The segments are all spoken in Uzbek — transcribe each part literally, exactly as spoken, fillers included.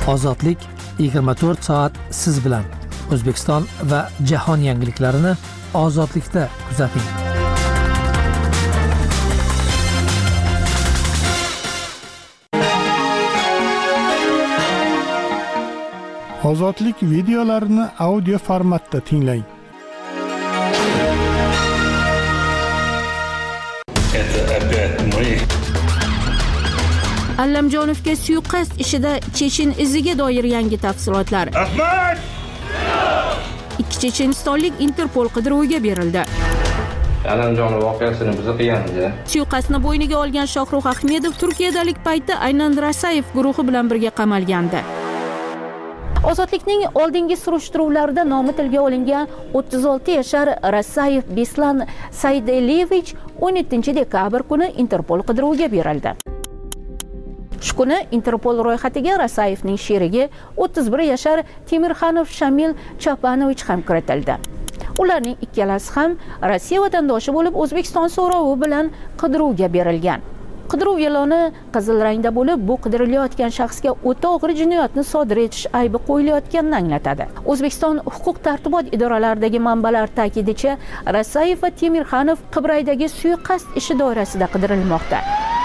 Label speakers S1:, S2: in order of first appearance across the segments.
S1: Ozodlik yigirma to'rt soat siz bilan. O'zbekiston va jahon yangiliklarini Ozodlikda kuzating.
S2: Ozodlik videolarini audio formatda tinglang.
S3: Allamjonovga suiqasd ishida Chechen iziga doir yangi tafsilotlar.
S4: Ahmad!
S3: Ikki chechenistonlik Interpol qidiruviga berildi.
S5: Allamjonov voqeasini biz qilganmiz.
S3: Suiqasdni bo'yniga olgan Shohrux Ahmedov Turkiyadalik paytda aynan Rasayev guruhi bilan birga qamalgandi. Ozodlikning oldingi surishtiruvlarida nomi tilga olingan o'ttiz olti yashar Rasayev Beslan Saydelevich o'n yettinchi dekabr kuni Interpol qidiruviga berildi. Shu kuni Interpol ro'yxatiga Rasayevning sherigi o'ttiz bir yashar Temirxanov Shamil Chapanovich ham kiritildi. Ularning ikkalasi ham Rossiya vatandoshi bo'lib, O'zbekiston so'rovi bilan qidiruvga berilgan. Qidiruv e'loni qizil rangda bo'lib, bu qidirilayotgan shaxsga o'ta og'ir jinoyatni sodir etish aybi qo'yilayotganini anglatadi. O'zbekiston huquq-tartibot idoralaridagi manbalar ta'kidicha, Rasayev va Temirxanov Qibraydagi suiqasd ishi doirasida qidirilmoqda.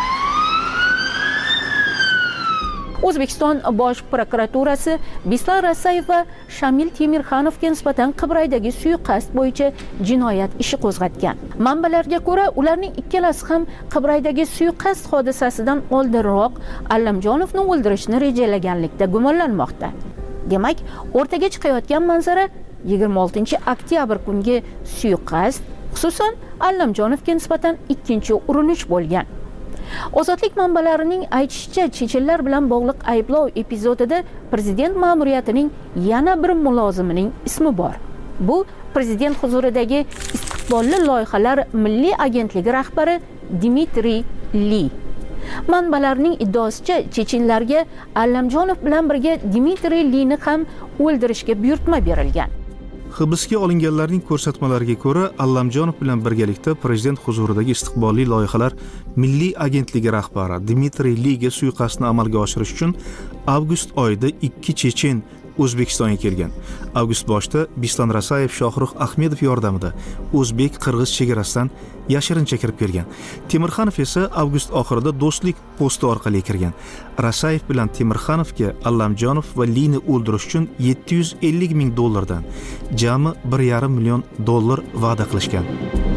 S3: O'zbekiston Bosh prokuraturasi Beslan Rasayev va Shamil Temirxanovga nisbatan Qibraydagi suiqasd bo'yicha jinoyat ishi qo'zg'atgan. Manbalarga ko'ra, ularning ikkalasi ham Qibraydagi suiqasd hodisasidan oldinroq Allamjonovni o'ldirishni rejalaganlikda gumonlanmoqda. Demak, o'rtaga chiqayotgan manzara yigirma oltinchi oktyabr kungi suiqasd, xususan Allamjonovga nisbatan ikkinchi urinish bo'lgan. Ozodlik manbalarining aytishicha, chechenlar bilan bog'liq ayblov epizodida prezident ma'muriyatining yana bir mulozimining ismi bor. Bu prezident huzuridagi istiqbolli loyihalar milliy agentligi rahbari Dmitriy Li. Manbalarning iddaosicha, chechenlarga Allamjonov bilan birga Dmitriy Lini ham o'ldirishga buyurtma berilgan.
S6: Hibsga olinganlarning ko'rsatmalariga ko'ra, Allamjonov bilan birgalikda prezident huzuridagi istiqbolli loyihalar milliy agentligi rahbari Dmitriy Liga suiqasdni amalga oshirish uchun avgust oyida ikki chechen O'zbekistonga kelgan. Avgust boshida Beslan Rasayev Shohrux Ahmedov yordamida o'zbek-qirg'iz chegarasidan yashirincha kirib kelgan. Temirxanov esa avgust oxirida do'stlik posti orqali kirgan. Rasayev bilan Temirxanovga Allamjonov va Lini o'ldirish uchun yetti yuz ellik ming dollardan jami bir yarim million dollar va'da qilishgan.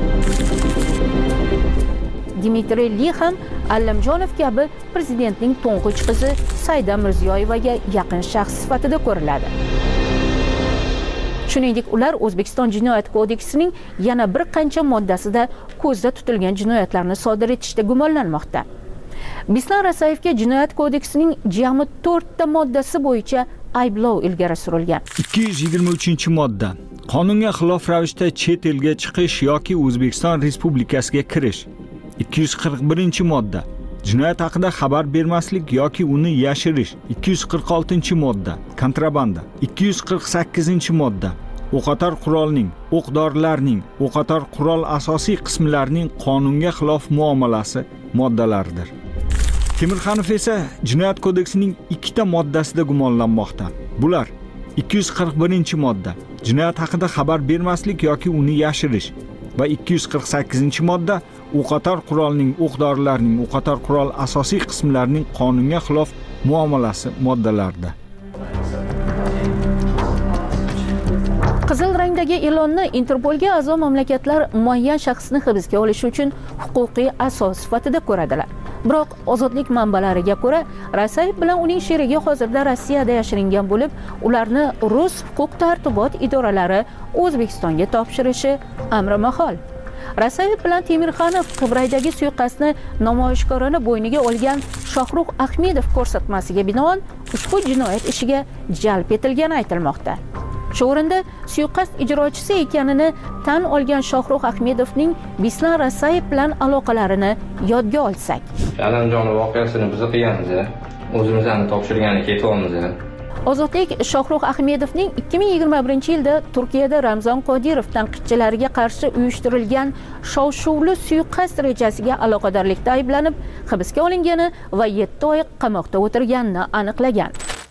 S3: Dmitriy Li ham Allamjonov kabi prezidentning to'ng'ich qizi Saida Mirziyoyevaga yaqin shaxs sifatida ko'riladi. Shuningdek, ular O'zbekiston Jinoyat kodeksining yana bir qancha moddasida ko'zda tutilgan jinoyatlarni sodir etishda gumonlanmoqda. Beslan Rasayevga Jinoyat kodeksining jami to'rtta moddasi bo'yicha ayblov ilgari surilgan.
S4: ikki yuz yigirma uchinchi modda. Qonunga xilof ravishda chet elga chiqish yoki O'zbekiston Respublikasiga kirish. ikki yuz qirq birinchi modda. Jinoyat haqida xabar bermaslik yoki uni yashirish. ikki yuz qirq oltinchi modda. Kontrabanda. ikki yuz qirq sakkizinchi modda. O'qotar qurolning, o'q-dorilarning, o'qotar qurol asosiy qismlarining qonunga xilof muomalasi moddalaridir. Temirxanov esa Jinoyat kodeksining ikkita moddasida gumonlanmoqda. Bular ikki yuz qirq birinchi modda. Jinoyat haqida xabar bermaslik yoki uni yashirish va ikki yuz qirq sakkizinchi modda o'qotar qurolning, o'q-dorilarning, o'qotar qurol asosiy qismlarining qonunga xilof muomalasi moddalarida.
S3: Qizil rangdagi e'lonni Interpolga a'zo mamlakatlar muayyan shaxsni hibsga olish uchun huquqiy asos sifatida ko'radilar. Biroq ozodlik manbalariga ko'ra, Rasayev bilan uning sherigi hozirda Rossiyada yashiringan bo'lib, ularni rus huquq-tartibot idoralari O'zbekistonga topshirishi amri mahol. Rasayev bilan Temirxanov Qibraydagi suiqasdni namoyishkorona bo'yniga olgan Shohrux Ahmedov ko'rsatmasiga binoan ushbu jinoyat ishiga jalb etilgani aytilmoqda. Shu o'rinda suiqasd ijrochisi ekanini tan olgan Shohrux Ahmedovning Beslan Rasayev bilan aloqalarini yodga olsak.
S5: Allamjonov voqeasini biz qilganmiz. O'zimizni topshirgani ketyapmiz.
S3: Ozodlik Shohrux Ahmedovning ikki ming yigirma birinchi yilda Turkiyada Ramzon Qodirov tanqidchilariga qarshi uyushtirilgan shov-shuvli suiqasd rejasiga aloqadorlikda ayblanib, hibsga olingani va yetti oy qamoqda o'tirganini aniqlagan.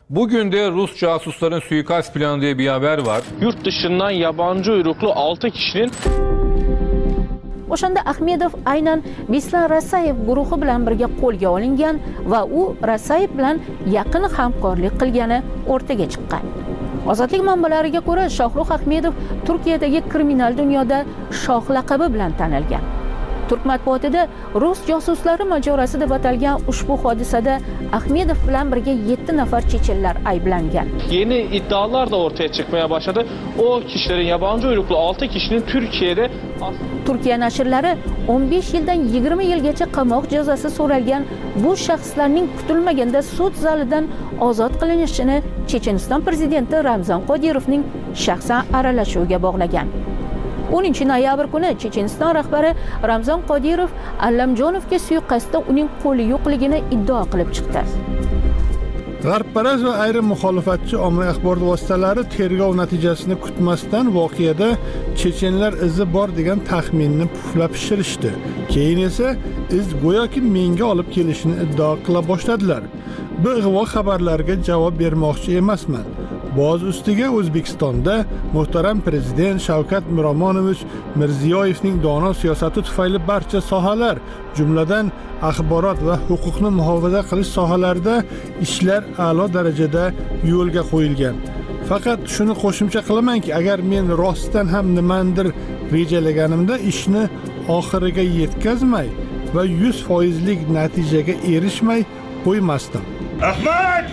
S7: Bugün de Rus casusların suikast planı diye bir haber var.
S8: Yurt dışından yabancı uyruklu altı kişinin
S3: O'shanda Ahmedov aynan Bislar Rasayev guruhi bilan birga qo'lga olingan va u Rasayev bilan yaqin hamkorlik qilgani o'rtaga chiqqan. Ozodlik manbalariga ko'ra, Shohrux Ahmedov Turkiyadagi kriminal dunyoda shoh laqabi bilan tanilgan. Turk matbuotida Rus josuslari majorasi deb atalgan ushbu hodisada Ahmedov bilan birga yetti nafar chechenlar ayblangan.
S8: Yeni iddialar da ortaya çıkmaya başladı. O kişilerin yabancı uyruklu altı kişinin Türkiye'de
S3: Turkiya nashrlari o'n besh yildan yigirma yilgacha qamoq jazosi so'ralgan bu shaxslarning kutilmaganda sud zalidan ozod qilinishini Checheniston prezidenti Ramzan Qodirovning shaxsan aralashuviga bog'lagan. o'ninchi noyabr kuni Checheniston rahbari Ramzan Qodirov Allamjonovga suiqasdda uning qo'li yo'qligini iddao qilib chiqdi.
S2: G'arbparast va ayrim muxolifatchi ommaviy axborot vositalari tergov natijasini kutmasdan voqeada chechenlar izi bor degan taxminni puflab pishirishdi. Keyin esa iz go'yoki menga olib kelishini iddao qila boshladilar. Bu ig'vo xabarlarga javob bermoqchi emasman. Boz ustiga O'zbekistonda muhtaram prezident Shavkat Miromonovich Mirziyoyevning dono siyosati tufayli barcha sohalar, jumladan axborot va huquqni muhofaza qilish sohalarida ishlar a'lo darajada yo'lga qo'yilgan. Faqat shuni qo'shimcha qilamanki, agar men rostdan ham nimandir rejalaganimda ishni oxiriga yetkazmay va yuz foizlik natijaga erishmay qo'ymasdim.
S9: Ahmad!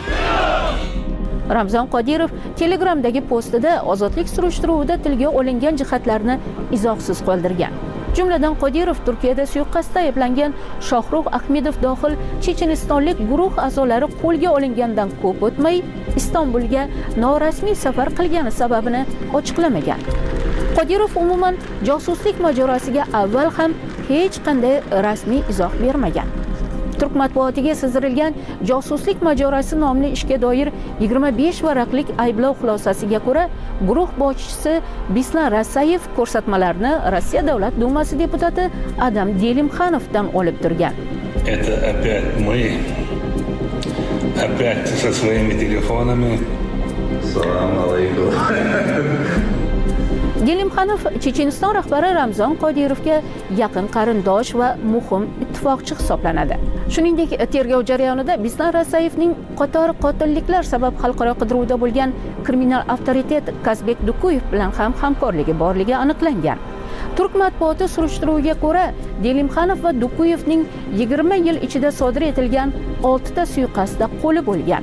S3: Ramzan Qodirov Telegramdagi postida ozodlik surishtiruvida tilga olingan jihatlarni izohsiz qoldirgan. Jumladan Qodirov Turkiyada suiqasdda ayblangan Shohrux Ahmedov dohil chechenistonlik guruh a'zolari qo'lga olingandan ko'p o'tmay Istanbulga norasmiy safar qilgani sababini ochiqlamagan. Qodirov umuman josuslik mojarosiga avval ham hech qanday rasmiy izoh bermagan. Turk matbuotiga sizdirilgan josuslik mojarosi nomli ishga doir yigirma besh varaqlik ayblov xulosasiga ko'ra, guruh boshchisi Bislar Rasayev ko'rsatmalarni Rossiya Davlat Dumasi deputati Adam Delimxanovdan olib turgan.
S9: Это опять мы. Опять со своими телефонами. Салам алейкум.
S3: Delimxanov Checheniston rahbari Ramzan Qodirovga yaqin qarindosh va muhim ittifoqchi hisoblanadi. Shuningdek, tergov jarayonida Bislar Rasayevning qator qotilliklar sabab xalqaro qidiruvda bo'lgan kriminal avtoritet Kazbek Dukuyev bilan ham hamkorligi borligi aniqlangan. Turk matbuoti surishtiruviga ko'ra, Delimxanov va Dukuyevning yigirma yil ichida sodir etilgan oltita suiqasdda qo'li bo'lgan.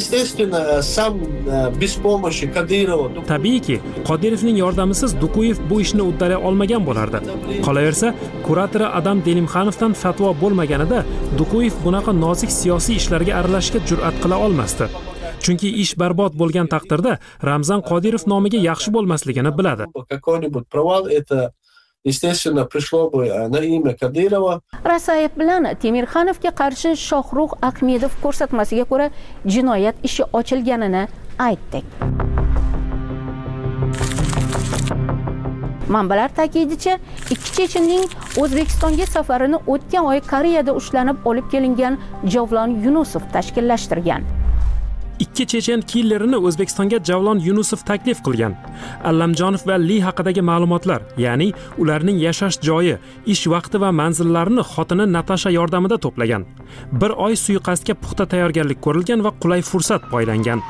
S10: Tabiiyki, Qodirovning yordamisiz Dukuyev bu ishni uddalay olmagan bo'lardi. Qolaversa, kuratori Adam Delimxanovdan fatvo bo'lmaganida Dukuyev bunaqa nozik siyosiy ishlarga aralashishga jur'at qila olmasdi. Chunki ish barbod bo'lgan taqdirda Ramzan Qodirov nomiga yaxshi bo'lmasligini biladi.
S11: Естественно, пришло бы на имя Кадырова.
S3: Rasayev bilan Temirxanovga qarshi Shohrux Ahmedov ko'rsatmasiga ko'ra jinoyat ishi ochilganini aytdik. Manbalar ta'kidicha, ikki chechenning O'zbekistonga safarini o'tgan oy Koreyada ushlanib olib kelingan Javlon Yunusov tashkillashtirgan.
S10: Ikki chechen killerini O'zbekistonga Javlon Yunusov taklif qilgan. Allamjonov va Li haqidagi ma'lumotlar, ya'ni ularning yashash joyi, ish vaqti va manzillarini xotini Natasha yordamida to'plagan. Bir oy suiqasdga puxta tayyorgarlik ko'rilgan va qulay fursat poylangan.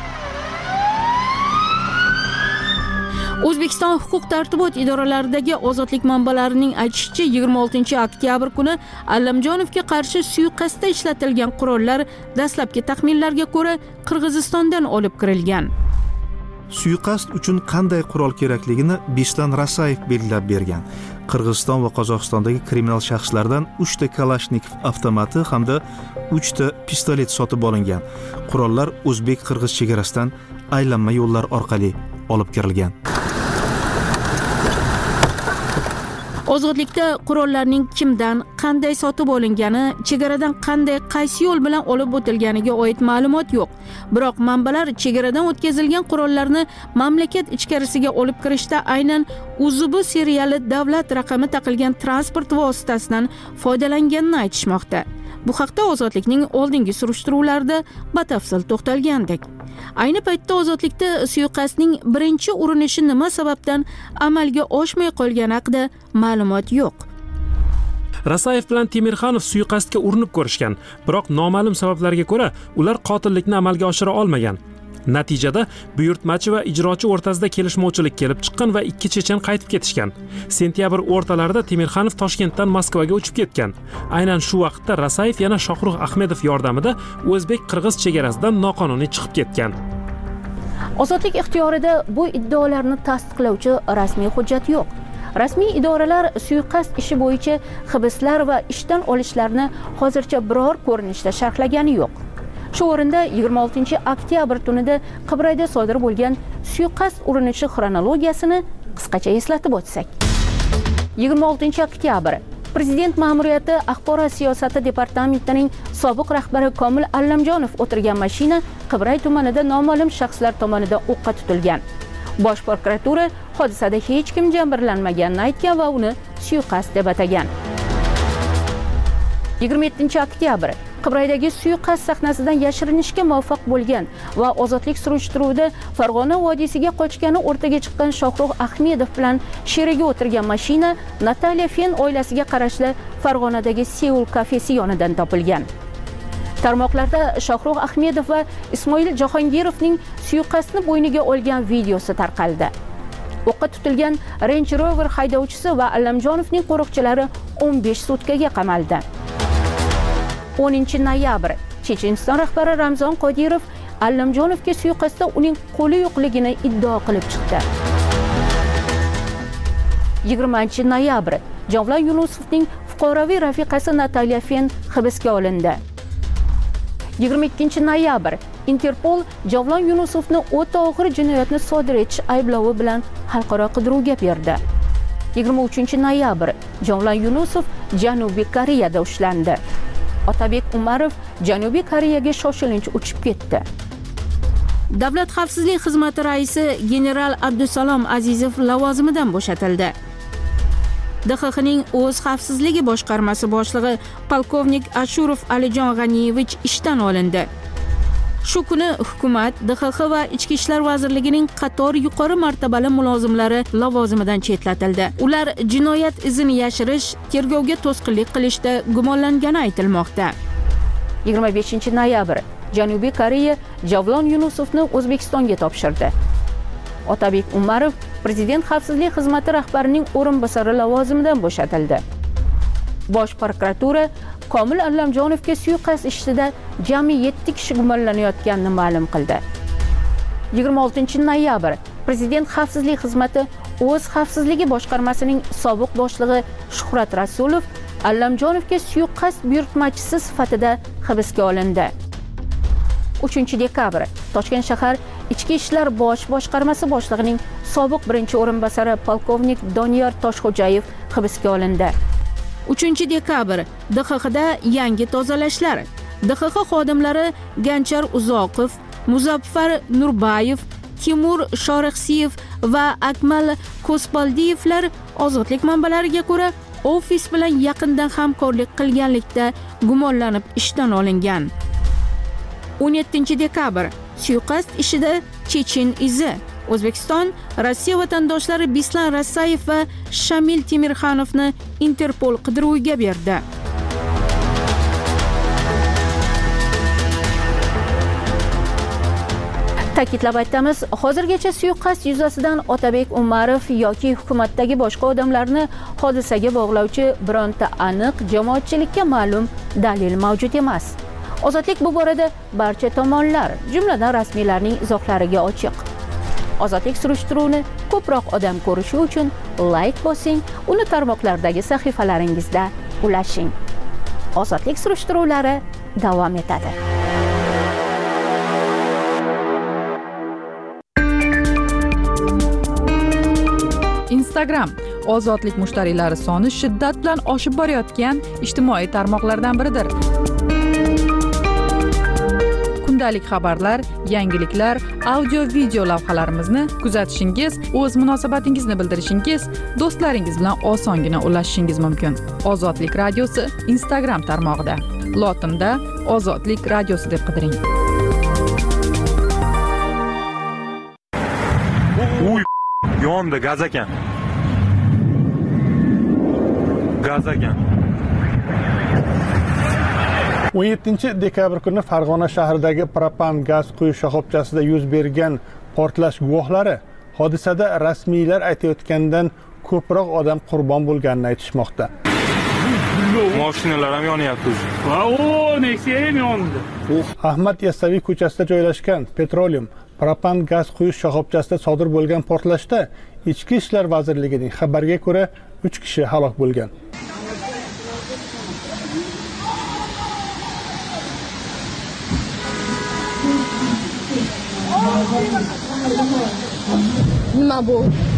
S3: O'zbekiston huquq tartibot idoralaridagi ozodlik manbalarining aytishicha, yigirma oltinchi oktyabr kuni Allamjonovga qarshi suiqasdda ishlatilgan qurollar dastlabki taxminlarga ko'ra Qirg'izistondan olib kirilgan.
S6: Suiqasd uchun qanday qurol kerakligini Bislar Rasayev belgilab bergan. Qirg'iziston va Qozog'istondagi kriminal shaxslardan uchta Kalashnikov avtomati hamda uchta pistolet sotib olingan. Qurollar o'zbek-qirg'iz chegarasidan aylanma yo'llar orqali olib kirilgan.
S3: Ozodlikda qurollarning kimdan, qanday sotib olingani, chegaradan qanday, qaysi yo'l bilan olib o'tilganiga oid ma'lumot yo'q. Biroq manbalar chegaradan o'tkazilgan qurollarni mamlakat ichkarisiga olib kirishda aynan U Z B seriyali davlat raqami taqilgan transport vositasidan foydalanganini aytishmoqda. bu haqda Ozodlikning oldingi surishtiruvlarida batafsil to'xtalgandik. Ayni paytda Ozodlikda suiqasdning birinchi urinishi nima sababdan amalga oshmay qolgani haqida ma'lumot yo'q.
S10: Rasayev bilan Temirxanov suiqasdga urinib ko'rishgan, biroq noma'lum sabablarga ko'ra ular qotillikni amalga oshira olmagan. Natijada buyurtmachi va ijrochi o'rtasida kelishmovchilik kelib chiqqan va ikki chechen qaytib ketishgan. Sentyabr o'rtalarida Temirxanov Toshkentdan Moskvaga uchib ketgan. Aynan shu vaqtda Rasayev yana Shohrux Ahmedov yordamida o'zbek-qirg'iz chegarasidan noqonuniy chiqib ketgan.
S3: Ozodlik ixtiyorida bu iddaolarni tasdiqlovchi rasmiy hujjat yo'q. Rasmiy idoralar suiqasd ishi bo'yicha hibslar va ishdan olishlarni hozircha biror ko'rinishda sharhlagani yo'q. Shu o'rinda yigirma oltinchi oktyabr tunida Qibrayda sodir bo'lgan suiqasd urinishi xronologiyasini qisqacha eslatib o'tsak. yigirma oltinchi oktyabr Prezident ma'muriyati axborot siyosati departamentining sobiq rahbari Komil Allamjonov o'tirgan mashina Qibray tumanida noma'lum shaxslar tomonidan o'qqa tutilgan. Bosh prokuratura hodisada hech kim jabrlanmaganini aytgan va uni suiqasd deb atagan. yigirma yettinchi oktyabr Qibraydagi suiqasd sahnasidan yashirinishga muvaffaq bo'lgan va ozodlik surishtiruvida Farg'ona vodiysiga qochgani o'rtaga chiqqan Shohrux Ahmedov bilan sherigi o'tirgan mashina Nataliya Fen oilasiga qarashli Farg'onadagi Seul kafesi yonidan topilgan. Tarmoqlarda Shohrux Ahmedov va Ismoil Jahongirovning suiqasdni bo'yniga olgan videosi tarqaldi. O'qqa tutilgan Range Rover haydovchisi va Allamjonovning qo'riqchilari o'n besh sutkaga qamaldi. o'ninchi noyabr Checheniston rahbari Ramzon Qodirov Allamjonovga suiqasdda uning qo'li yo'qligini iddao qilib chiqdi. yigirmanchi noyabr Javlon Yunusovning fuqaroviy rafiqasi Nataliya Fen hibsga olindi. yigirma ikkinchi noyabr Interpol Javlon Yunusovni o'ta og'ir jinoyatni sodir etish ayblovi bilan xalqaro qidiruvga berdi. yigirma uchinchi noyabr Javlon Yunusov Janubiy Koreyada ushlandi. Otabek Umarov Janubiy Koreyaga shoshilinch uchib ketdi. Davlat xavfsizlik xizmati raisi general Abdusalom Azizov lavozimidan bo'shatildi. D X Xning o'z xavfsizligi boshqarmasi boshlig'i polkovnik Ashurov Alijon G'aniyevich ishdan olindi. Shu kuni hukumat D X X va Ichki ishlar vazirligining qator yuqori martabali mulozimlari lavozimidan chetlatildi. Ular jinoyat izini yashirish, tergovga to'sqinlik qilishda gumonlangani aytilmoqda. yigirma beshinchi noyabr Janubiy Koreya Javlon Yunusovni O'zbekistonga topshirdi. Otabek Umarov Prezident xavfsizlik xizmati rahbarining o'rinbosari lavozimidan bo'shatildi. Bosh prokuratura Komil Allamjonovga suiqasd ishida jami yetti kishi gumonlanayotganini ma'lum qildi. yigirma oltinchi noyabr Prezident xavfsizlik xizmati o'z xavfsizligi boshqarmasining sobiq boshlig'i Shuhrat Rasulov Allamjonovga suiqasd buyurtmachisi sifatida hibsga olindi. uchinchi dekabr Toshkent shahar Ichki ishlar bosh boshqarmasi boshlig'ining sobiq birinchi o'rinbosari polkovnik Doniyor Toshxo'jayev hibsga olindi. uchinchi dekabr D X Xda yangi tozalashlar. D X X xodimlari Ganchar Uzoqov, Muzaffar Nurbayev, Timur Shorixsiyev va Akmal Ko'spaldiyevlar ozodlik manbalariga ko'ra ofis bilan yaqindan hamkorlik qilganlikda gumonlanib ishdan olingan. o'n yettinchi dekabr suiqasd ishida Chechen izi. O'zbekiston Rossiya vatandoshlari Bislan Rasayev va Shamil Temirxanovni Interpol qidiruviga berdi. Ta'kidlab aytamiz, hozirgacha suiqasd yuzasidan Otabek Umarov yoki hukumatdagi boshqa odamlarni hodisaga bog'lovchi bironta aniq jamoatchilikka ma'lum dalil mavjud emas. Ozodlik bu borada barcha tomonlar, jumladan rasmiylarning izohlariga ochiq. Ozodlik surishtiruvini ko'proq odam ko'rishi uchun like bosing, uni tarmoqlardagi sahifalaringizda ulashing. Ozodlik surishtiruvlari davom etadi.
S12: Instagram ozodlik mushtariylari soni shiddat bilan oshib borayotgan ijtimoiy tarmoqlardan biridir. Kundalik xabarlar, yangiliklar, audio-video lavhalarimizni kuzatishingiz, o'z munosabatingizni bildirishingiz, do'stlaringiz bilan osongina ulashishingiz mumkin. Ozodlik radiosi Instagram tarmog'ida. lotinda ozodlik radiosi deb qidiring.
S13: Uy, yondi gaz ekan. Gaz ekan.
S2: o'n yettinchi dekabr kuni Farg'ona shahridagi propan gaz quyish shoxobchasida yuz bergan portlash guvohlari hodisada rasmiylar aytayotgandan ko'proq odam qurbon bo'lganini aytishmoqda.
S13: Mashinalar ham yonyapti.
S14: O, Nexia ham yondi.
S2: Ahmad Yassaviy ko'chasida joylashgan Petroleum propan gaz quyish shoxobchasida sodir bo'lgan portlashda Ichki ishlar vazirligining xabariga ko'ra uch kishi halok bo'lgan.
S15: Nima bu?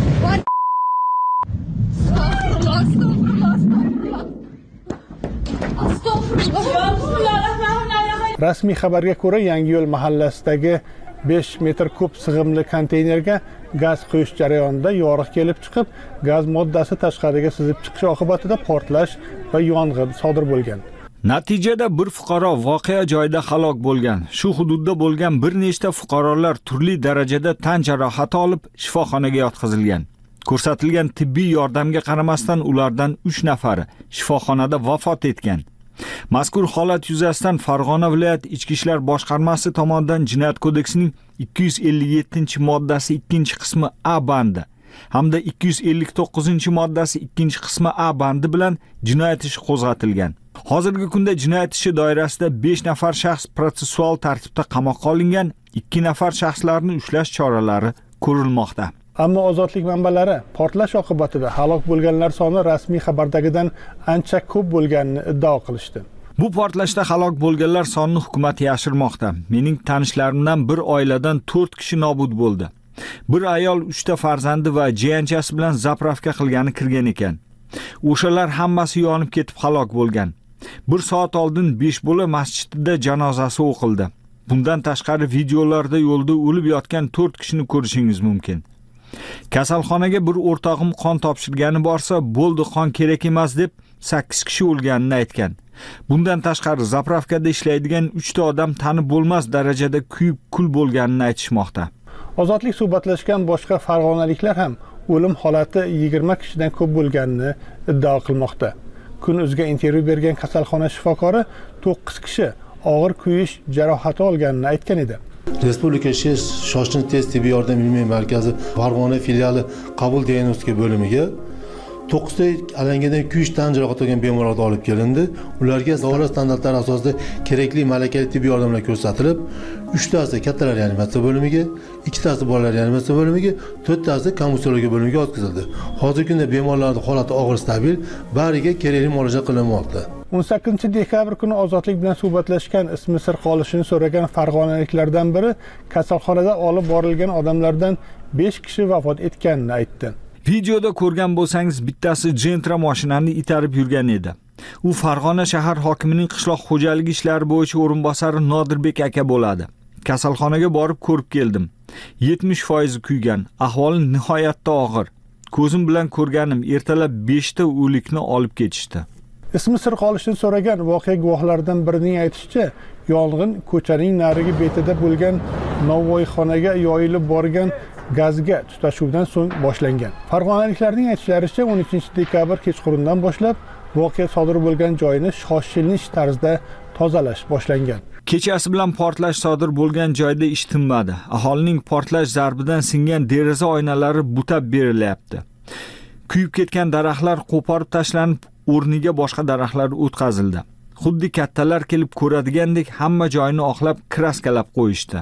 S2: Rasmiy xabarga ko'ra, Yangiyo'l mahallasidagi besh metr kub sig'imli konteynerga gaz quyish jarayonida yoriq kelib chiqib, gaz moddasi tashqariga sizib chiqishi oqibatida portlash va yong'in sodir bo'lgan.
S4: Natijada bir fuqaro voqea joyida halok bo'lgan. Shu hududda bo'lgan bir nechta fuqarolar turli darajada tan jarohati olib shifoxonaga yotqizilgan. Ko'rsatilgan tibbiy yordamga qaramasdan ulardan uch nafari shifoxonada vafot etgan. Mazkur holat yuzasidan Farg'ona viloyat Ichki ishlar boshqarmasi tomonidan Jinoyat kodeksining ikki yuz ellik yettinchi moddasi ikkinchi qismi A bandi hamda ikki yuz ellik to'qqizinchi moddasi ikkinchi qismi A bandi bilan jinoyat ishi qo'zg'atilgan. Hozirgi kunda jinoyat ishi doirasida besh nafar shaxs protsessual tartibda qamoqqa olingan, ikki nafar shaxslarni ushlash choralari ko'rilmoqda.
S2: Ammo ozodlik manbalari portlash oqibatida halok bo'lganlar soni rasmiy xabardagidan ancha ko'p bo'lganini iddao qilishdi.
S4: Bu portlashda halok bo'lganlar sonini hukumat yashirmoqda. Mening tanishlarimdan bir oiladan to'rt kishi nobud bo'ldi. Bir ayol uchta farzandi va jiyanchasi bilan zapravka qilgani kirgan ekan. O'shalar hammasi yonib ketib halok bo'lgan. Bir soat oldin besh bola masjidida janozasi o'qildi. Bundan tashqari videolarda yo'lda o'lib yotgan to'rt kishini ko'rishingiz mumkin. Kasalxonaga bir o'rtog'im qon topshirgani borsa, bo'ldi qon kerak emas deb sakkiz kishi o'lganini aytgan. Bundan tashqari zapravkada ishlaydigan uchta odam tanib bo'lmas darajada kuyib kul bo'lganini aytishmoqda.
S2: Ozodlik suhbatlashgan boshqa farg'onaliklar ham o'lim holati yigirma kishidan ko'p bo'lganini iddao qilmoqda. Kun.uzga intervyu bergan kasalxona shifokori to'qqiz kishi og'ir kuyish jarohati olganini aytgan edi.
S16: Respublika shoshilinch tez tibbiy yordam ilmiy markazi Farg'ona filiali qabul diagnostika bo'limiga to'qqizta alangadan kuyish tan jarohati olgan bemorlarni olib kelindi. Ularga davlat standartlari asosida kerakli malakali tibbiy yordamlar ko'rsatilib, uchtasi kattalar reanimatsiya bo'limiga, ikkitasi bolalar reanimatsiya bo'limiga, to'rttasi komissiyologiya bo'limiga o'tkazildi. Hozirgi kunda bemorlarning holati og'ir stabil, bariga kerakli muolaja qilinmoqda.
S2: o'n sakkizinchi dekabr kuni ozodlik bilan suhbatlashgan ismi sir qolishini so'ragan farg'onaliklardan biri kasalxonada olib borilgan odamlardan besh kishi vafot etganini aytdi.
S4: Videoda ko'rgan bo'lsangiz, bittasi Gentra mashinani itarib yurgan edi. U Farg'ona shahar hokimining qishloq xo'jaligi ishlari bo'yicha o'rinbosari Nodirbek aka bo'ladi. Kasalxonaga borib ko'rib keldim. yetmish foiz kuygan, ahvoli nihoyatda og'ir. Ko'zim bilan ko'rganim, ertalab beshta o'likni olib ketishdi.
S2: Ismi sir qolishini so'ragan voqea guvohlaridan birining aytishicha, yong'in ko'chaning narigi betida bo'lgan novvoyxonaga yoyilib borgan gazga tutashuvdan so'ng boshlangan. Farg'onaliklarning aytishlaricha o'n uchinchi dekabr kechqurundan boshlab voqea sodir bo'lgan joyni shoshilinch tarzda tozalash boshlangan.
S4: Kechasi bilan portlash sodir bo'lgan joyda ish tinmadi. Aholining portlash zarbidan singan deraza oynalari butab berilyapti. Kuyib ketgan daraxtlar qo'porib tashlanib, o'rniga boshqa daraxtlar o'tkazildi. Xuddi kattalar kelib ko'radigandek hamma joyni oqlab kraskalab qo'yishdi.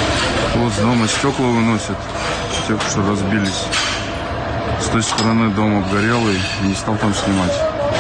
S17: Вот с дома стекла выносят, те, что разбились. С той стороны дом обгорелый, не стал там снимать.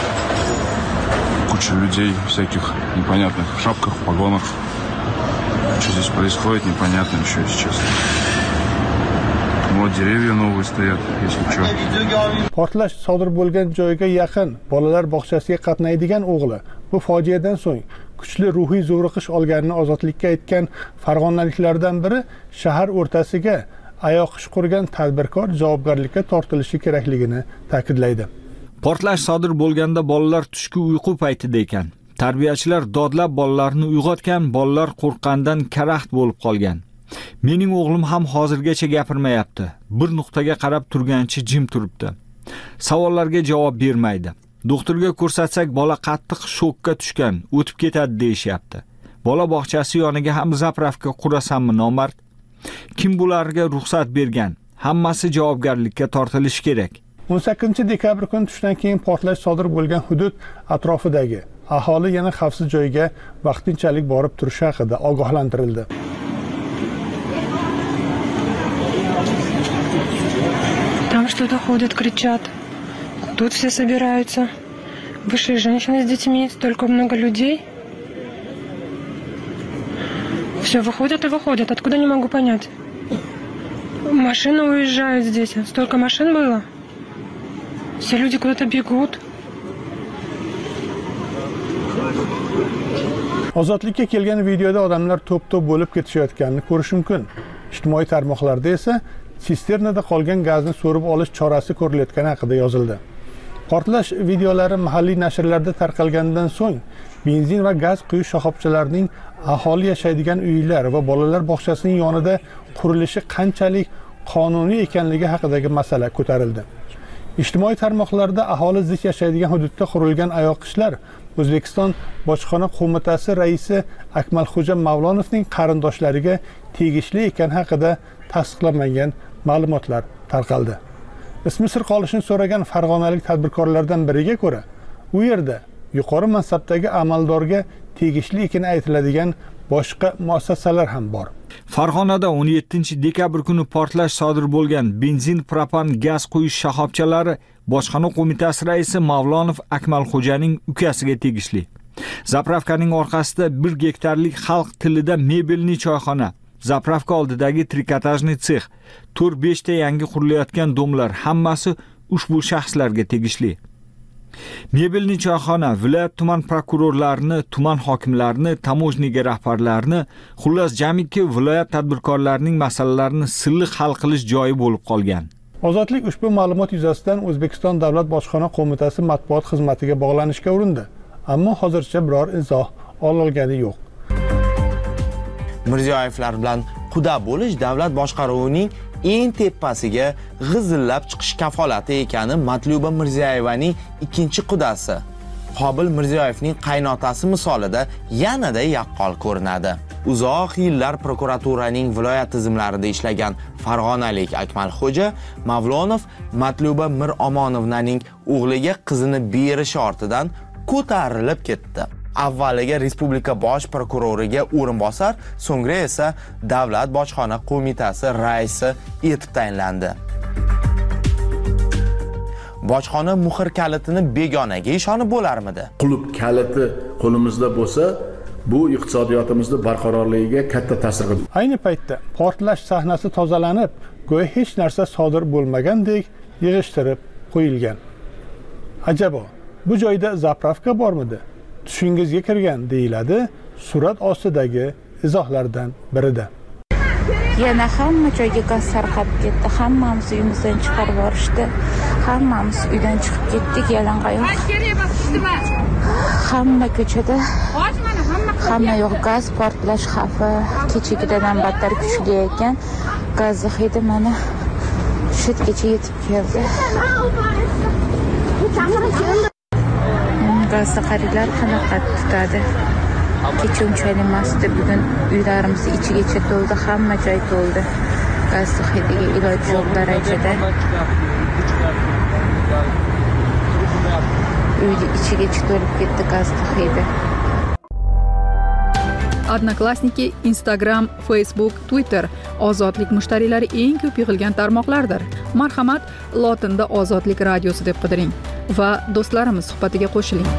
S17: Куча людей всяких непонятных в шапках, в погонах. Что здесь происходит, непонятно еще, если честно. Вот dеревья новые стоят, если что.
S2: Portlash sodir bo'lgan joyga yaqin bolalar bog'chasiga qatnaydigan o'g'li bu fojiadan so'ng kuchli ruhiy zo'riqish olganini ozodlikka aytgan farg'onaliklardan biri shahar o'rtasiga ayoq ish qurgan tadbirkor javobgarlikka tortilishi kerakligini ta'kidlaydi.
S4: Portlash sodir bo'lganda bolalar tushki uyqu paytida ekan. Tarbiyachilar dodlab bolalarni uyg'otgan, bolalar qo'rqqandan karaxt bo'lib qolgan. Mening o'g'lim ham hozirgacha gapirmayapti. Bir nuqtaga qarab turgancha jim turibdi. Savollarga javob bermaydi. Doktorga ko'rsatsak bola qattiq shokka tushgan, o'tib ketadi deyishyapti. Bola bog'chasi yoniga ham zapravka qurasanmi nomard? Kim bularga ruxsat bergan? Hammasi javobgarlikka tortilishi kerak.
S2: o'n sakkizinchi dekabr kuni tushdan keyin portlash sodir bo'lgan hudud atrofidagi aholi yana xavfsiz joyga vaqtinchalik borib turishi haqida ogohlantirildi.
S15: Там что-то ходят, кричат. Тут все собираются. Вышли женщины с детьми, столько много людей. Все, выходят и выходят. Откуда, не могу понять. Машины уезжают здесь. Столько машин было. Все люди куда-то бегут.
S2: Ozodlikka kelgan videoda odamlar to'p-to'p bo'lib ketishayotganini ko'rish mumkin. Ijtimoiy tarmoqlarda esa sisternada qolgan gazni so'rib olish chorasi ko'rilayotgani haqida yozildi. Portlash videolari mahalliy nashrlarda tarqalgandan so'ng benzin va gaz quyish shoxobchalarining aholi yashaydigan uylar va bolalar bog'chasining yonida qurilishi qanchalik qonuniy ekanligi haqidagi masala ko'tarildi. Ijtimoiy tarmoqlarda aholi zich yashaydigan hududda qurilgan oyoqishlar O'zbekiston Bojxona qo'mitasi raisi Akmalxo'ja Mavlonovning qarindoshlariga tegishli ekani haqida tasdiqlanmagan ma'lumotlar tarqaldi. Ismi sir qolishini so'ragan farg'onalik tadbirkorlardan biriga ko'ra, u yerda yuqori mansabdagi amaldorga tegishli ekani aytiladigan boshqa muassasalar ham bor.
S4: Farg'onada o'n yettinchi dekabr kuni portlash sodir bo'lgan benzin, propan, gaz quyish shoxobchalari Bojxona qo'mitasi raisi Mavlonov Akmalxo'janing ukasiga tegishli. Zapravkaning orqasida bir gektarlik xalq tilida mebelni choyxona, zapravka oldidagi trikotajniy sex, to'rt besh ta yangi qurilayotgan domlar hammasi ushbu shaxslarga tegishli. Mebelni choyxona viloyat tuman prokurorlarini, tuman hokimlarini, tamojniga rahbarlarini, xullas jamiki viloyat tadbirkorlarining masalalarini silliq hal qilish joyi bo'lib qolgan.
S2: Ozodlik ushbu ma'lumot yuzasidan O'zbekiston Davlat Bojxona qo'mitasi matbuot xizmatiga bog'lanishga urindi, ammo hozircha biror izoh ololgani yo'q.
S18: Mirziyoyevlar bilan quda bo'lish davlat boshqaruvining eng tepasiga g'izillab chiqish kafolati ekani Matluba Mirziyoyevaning ikkinchi qudasi Qobil Mirziyoyevning qaynotasi misolida yanada yaqqol ko'rinadi. Uzoq yillar prokuraturaning viloyat tizimlarida ishlagan farg'onalik Akmalxo'ja Mavlonov Matluba Miromonovnaning o'g'liga qizini berishi ortidan ko'tarilib ketdi. Avvaliga respublika bosh prokuroriga o'rinbosar, so'ngra esa davlat bojxona qo'mitasi raisi etib tayinlandi. Bojxona muhr kalitini begonaga ishonib bo'larmidi?
S19: Qulub kaliti qo'limizda bo'lsa, bu iqtisodiyotimizni barqarorligiga katta ta'sir qiladi.
S2: Ayni paytda portlash sahnasi tozalanib, go'yo hech narsa sodir bo'lmagandek yig'ishtirib qo'yilgan. Ajabo, bu joyda zapravka bormidi? Tushingizga kirgan deyiladi surat ostidagi izohlardan birida.
S20: Yana hamma joyga gaz tarqab ketdi. Hammamiz uyimizdan chiqarib yuborishdi. Hammamiz uydan chiqib ketdik yalangoyoq. Hamma ko'chada, hamma yoq gaz portlash xavfi kechagidan battar kuchli ekan. Gaz hidi mana shitgacha yetib keldi. Gazda qariylar qanaqa tutadi? Kecha unchalik emasdi, bugun uylarimiz ichigacha to'ldi, hamma joy to'ldi. Gaz hidiga iloji yo'q darajada. Uyni ichigacha to'lib ketdi gaz hidi.
S12: Odnoklassniki, Instagram, Facebook, Twitter ozodlik mushtariylari eng ko'p yig'ilgan tarmoqlardir. Marhamat, lotinda Ozodlik radiosi deb qidiring va do'stlarimiz suhbatiga qo'shiling.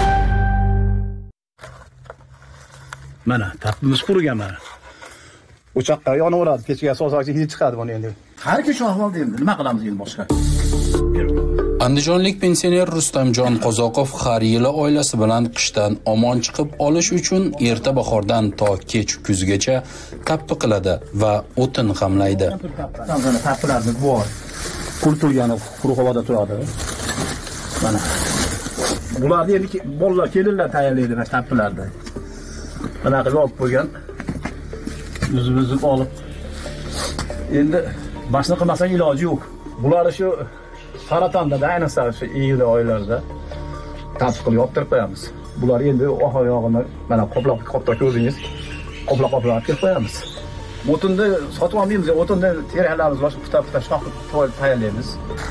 S21: Mana, taqdimiz qurgan mana. O'choqqa yonaveradi, kechga asosan hid chiqadi buni endi. Har kun shu ahvolda endi nima qilamiz endi boshqa?
S22: Andijonlik pensioner Rustamjon Qozoqov har yili oilasi bilan qishdan omon chiqib olish uchun erta bahordan to kech kuzgacha tappi qiladi va o'tin g'amlaydi.
S21: Mana tappilarimiz bor. Quritilgani quruq havoda turadi. Mana. Bularni endi bolalar kelinlar tayyorlaydi mana tappilarda. Mana qilib olib qo'ygan. Uzib-uzib olib. Endi boshqa qilmasang iloji yo'q. Bular shu saratonda, ayniqsa shu iyul oylarida tappi qilib yoptirib qo'yamiz. Bular endi oxir-oyog'ini mana qoplab qoplab o'zingiz qoplab-qoplab kelib qo'yamiz. O'tinni sotib olmaymiz, o'tinni terayamiz, boshqa puta-puta shoqib tayyorlaymiz.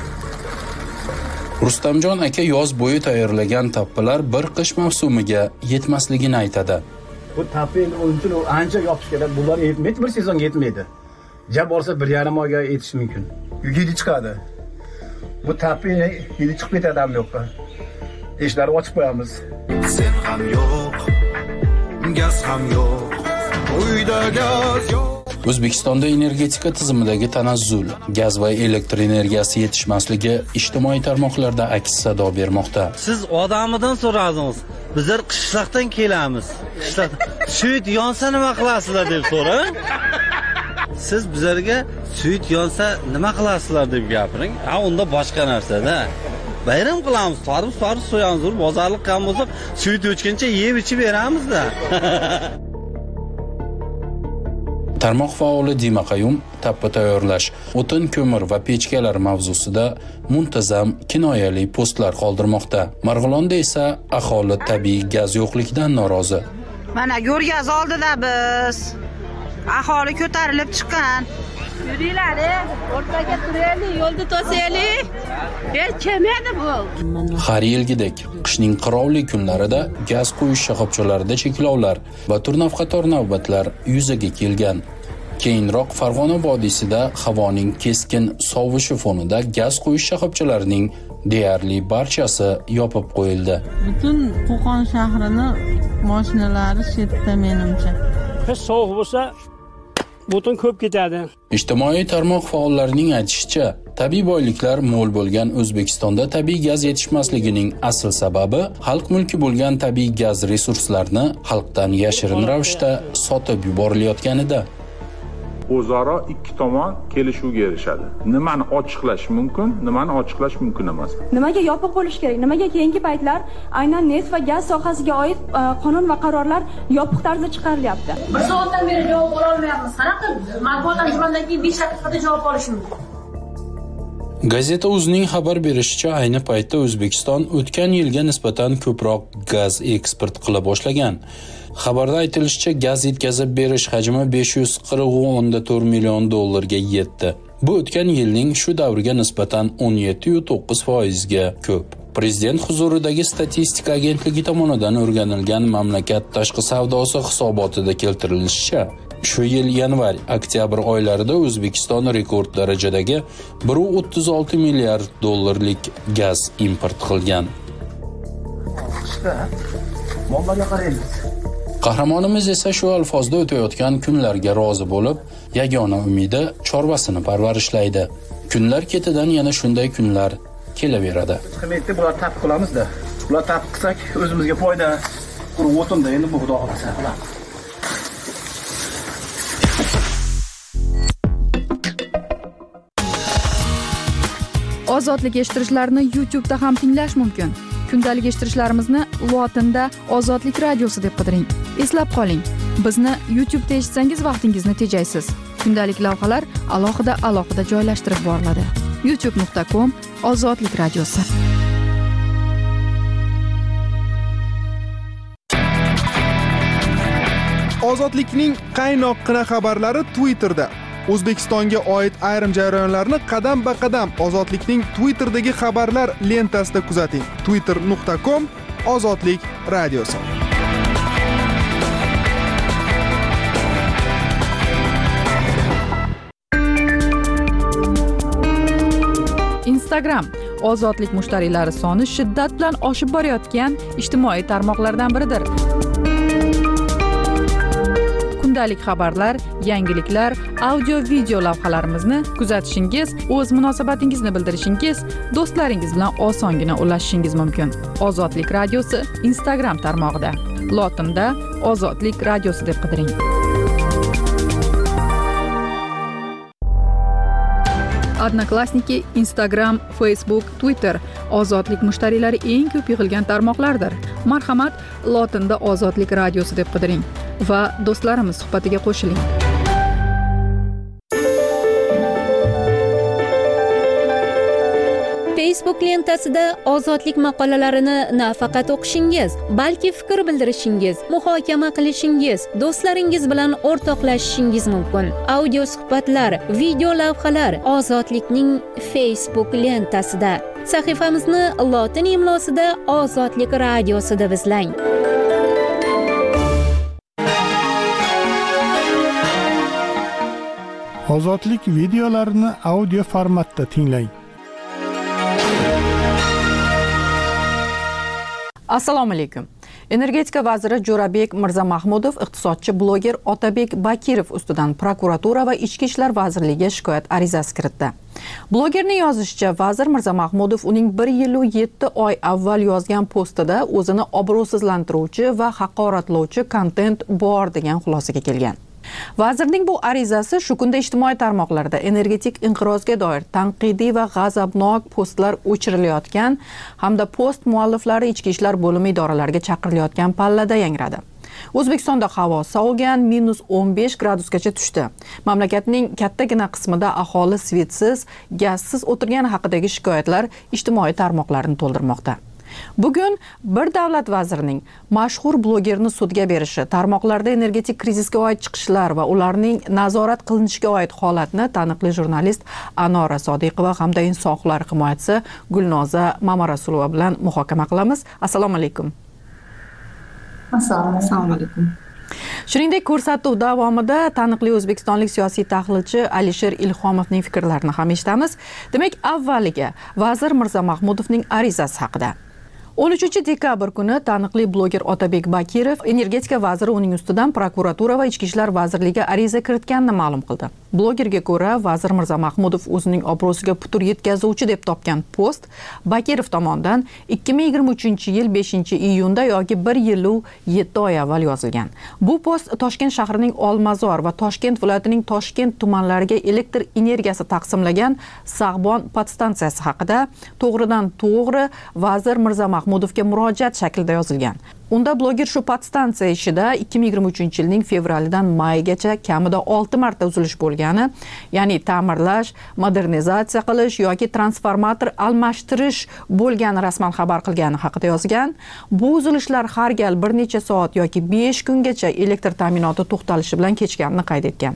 S22: Rustamjon aka yoz bo'yi tayyorlagan tappilar bir qish mavsumiga yetmasligini aytadi.
S21: Bu tappi uchun ancha yopish kerak. Bular yetmaydi, bir sezonga yetmaydi. Ja bo'lsa bir yarim oyga yetish mumkin. Yigit chiqadi. Bu tappi yili chiqib ketadi ham yo'qqa. Eshiklarni ochib qo'yamiz.
S1: Sen ham yo'q, gaz ham yo'q, uyda gaz yo'q.
S22: O'zbekistonda energetika tizimidagi tanazzul, gaz va elektr energiyasi yetishmasligi ijtimoiy tarmoqlarda aks sado bermoqda.
S5: Siz odamidan so'radingiz. Bizlar qishloqdan kelamiz. Qishloq suyut yonsa nima qilasizlar deb so'rang. Siz bizlarga suyut yonsa nima qilasizlar deb gapiring. Ha, unda boshqa narsa-da. Bayram qilamiz, torib, torib so'yamiz, bozorlik ham bo'lsa, suyut o'chguncha yeb ichib beramiz-da.
S22: Tarmoq faoli Dima Qayum tappa tayyorlash, o'tin, ko'mir va pechkalar mavzusida muntazam kinoyali postlar qoldirmoqda. Marg'ilonda esa aholi tabiiy gaz yo'qligidan norozi.
S23: Mana Go'rgaz oldida biz aholi ko'tarilib chiqqan. Yuringlar, o'rtaga turaylik, yo'lda to'saylik. Hech kim edi bu?
S22: Har yilgidek qishning qirovli kunlarida gaz quyish shoxobchalarida cheklovlar va turnavqator navbatlar yuzaga kelgan. Keyinroq Farg'ona vodiysida havoning keskin sovishi fonida gaz quyish shoxobchalarining deyarli barchasi yopib qo'yildi.
S24: Butun Qo'qon shahrini mashinalari chetda menimcha.
S14: Qish sovuq bo'lsa butun ko'p ketadi.
S22: Ijtimoiy tarmoq faollarining aytishicha, tabiiy boyliklar mo'l bo'lgan O'zbekistonda tabiiy gaz yetishmasligining asl sababi xalq mulki bo'lgan tabiiy gaz resurslarini xalqdan yashirin ravishda sotib yuborilayotganida.
S25: O'zaro ikki tomon kelishuvga erishadi. Nimani ochiqlash mumkin, nimani ochiqlash mumkin emas.
S26: Nimaga yopiq bo'lish kerak? Nimaga keyingi paytlar aynan neft va gaz sohasiga oid qonun va qarorlar yopiq tarzda chiqarilyapti?
S27: Bir soatdan beri javob ola olmayapmiz. Qanaqa matbuot anjumandan keyin besh daqiqada javob olish mumkin?
S22: Gazeta o'zining xabar berishicha, ayni paytda O'zbekiston o'tgan yilga nisbatan ko'proq gaz eksport qila boshlagan. Xabarda aytilishicha, gaz yetkazib berish hajmi besh yuz qirq o'nda to'rt million dollarga yetdi. Bu o'tgan yilning shu davriga nisbatan o'n yetti nuqta to'qqiz foizga ko'p. Prezident huzuridagi statistika agentligi tomonidan o'rganilgan mamlakat tashqi savdosi hisobotida keltirilishicha, shu yil yanvar-oktyabr oylarida O'zbekiston rekord darajadagi bir nuqta o'ttiz olti milliard dollarlik gaz import qilgan.
S21: Mollarga qaraymiz.
S22: Qahramonimiz esa shu alfozda o'tayotgan kunlarga rozi bo'lib, yagona umidi chorvasini parvarishlaydi. Kunlar ketidan yana shunday kunlar kelaveradi.
S21: Qimetni bular tap qilamiz-da. Bular tap qilsak o'zimizga foyda, quruq o'tinda endi bu xudo xolasa qilamiz.
S12: Ozodlik eshittirishlarini YouTube da ham tinglash mumkin. Kundalik eshittirishlarimizni Lotinda Ozodlik radiosi deb qidiring. Eslab qoling, bizni YouTube'da eshitsangiz vaqtingizni tejaysiz. Kundalik lavhalar alohida alohida joylashtirib boriladi. youtube nuqta com Ozodlik radiosi.
S28: Ozodlikning qaynoqqina xabarlari Twitterda. O'zbekistonga oid ayrim jarayonlarni qadam-ba-qadam Ozodlikning Twitter'dagi xabarlar lentasida kuzating. twitter nuqta com Ozodlik radiosi.
S12: Instagram ozodlik mushtariylari soni shiddat bilan oshib borayotgan ijtimoiy tarmoqlardan biridir. Kundalik xabarlar, yangiliklar, audio-video lavhalarimizni kuzatishingiz, o'z munosabatingizni bildirishingiz, do'stlaringiz bilan osongina ulashishingiz mumkin. Ozodlik radiosi Instagram tarmog'ida. Lotinda Ozodlik radiosi deb qidiring. Odnoklassniki, Instagram, Facebook, Twitter ozodlik mushtariylari eng ko'p yig'ilgan tarmoqlardir. Marhamat, lotinda ozodlik radiosi deb qidiring va do'stlarimiz suhbatiga qo'shiling.
S3: Facebook lentasida ozodlik maqolalarini nafaqat o'qishingiz, balki fikr bildirishingiz, muhokama qilishingiz, do'stlaringiz bilan o'rtoqlashishingiz mumkin. Audio suhbatlar, video lavhalar ozodlikning Facebook lentasida. Sahifamizni lotin imlosida Ozodlik radiosida izlang.
S2: Ozodlik videolarini audio formatda tinglang.
S12: Assalomu alaykum. Energetika vaziri Jo'rabek Mirzamahmudov iqtisodchi bloger Otabek Bakirov ustidan prokuratura va Ichki ishlar vazirligiga shikoyat arizasi kiritdi. Blogerning yozishicha, vazir Mirzamahmudov uning bir yil va yetti oy avval yozgan postida o'zini obro'sizlantiruvchi va haqoratlovchi kontent bor degan xulosaga kelgan. Vazirning bu arizasi shu kunda ijtimoiy tarmoqlarda energetik inqirozga doir tanqidiy va g'azabnok postlar o'chirilayotgan hamda post mualliflari ichki ishlar bo'limi idoralariga chaqirilayotgan pallada yangradi. O'zbekistonda havo sovigan, minus o'n besh gradusgacha tushdi. Mamlakatning kattagina qismida aholi svetsiz, gazsiz o'tirgani haqidagi shikoyatlar ijtimoiy tarmoqlarni to'ldirmoqda. Bugun bir davlat vazirining mashhur blogerni sudga berishi, tarmoqlarda energetik krizisga oid chiqishlar va ularning nazorat qilinishiga oid holatni taniqli jurnalist Anora Sodiqova hamda inson huquqlari himoyachisi Gulnoza Mamarasulova bilan muhokama qilamiz. Assalomu alaykum.
S6: Assalomu alaykum.
S12: Shuningdek, ko'rsatuv davomida taniqli o'zbekistonlik siyosiy tahlilchi Alisher Ilhomovning fikrlarini ham eshitamiz. Demak, avvaliga vazir Mirzamahmudovning arizasi haqida. o'n uchinchi dekabr kuni taniqli bloger Otabek Bakirov energetika vaziri uning ustidan prokuratura va Ichki ishlar vazirligiga ariza kiritganini ma'lum qildi. Blogerga ko'ra, vazir Mirzamahmudov o'zining obro'siga putur yetkazuvchi deb topgan post Bakirov tomonidan ikki ming yigirma uchinchi yil beshinchi iyunda yoki bir yil va yetti oy avval yozilgan. Bu post Toshkent shahrining Olmazor va Toshkent viloyatining Toshkent tumanlariga elektr energiyasi taqsimlagan Sag'bon podstansiyasi haqida to'g'ridan to'g'ri vazir Mirzamahmudovga murojaat shaklida yozilgan. Unda bloger shu podstansiya ishida ikki ming yigirma uchinchi yilning fevralidan maygacha kamida olti marta uzilish bo'lgani, ya'ni ta'mirlash, modernizatsiya qilish yoki transformator almashtirish bo'lgani rasman xabar qilgani haqida yozgan. Bu uzilishlar har gal bir necha soat yoki besh kungacha elektr ta'minoti to'xtalishi bilan kechganini qayd etgan.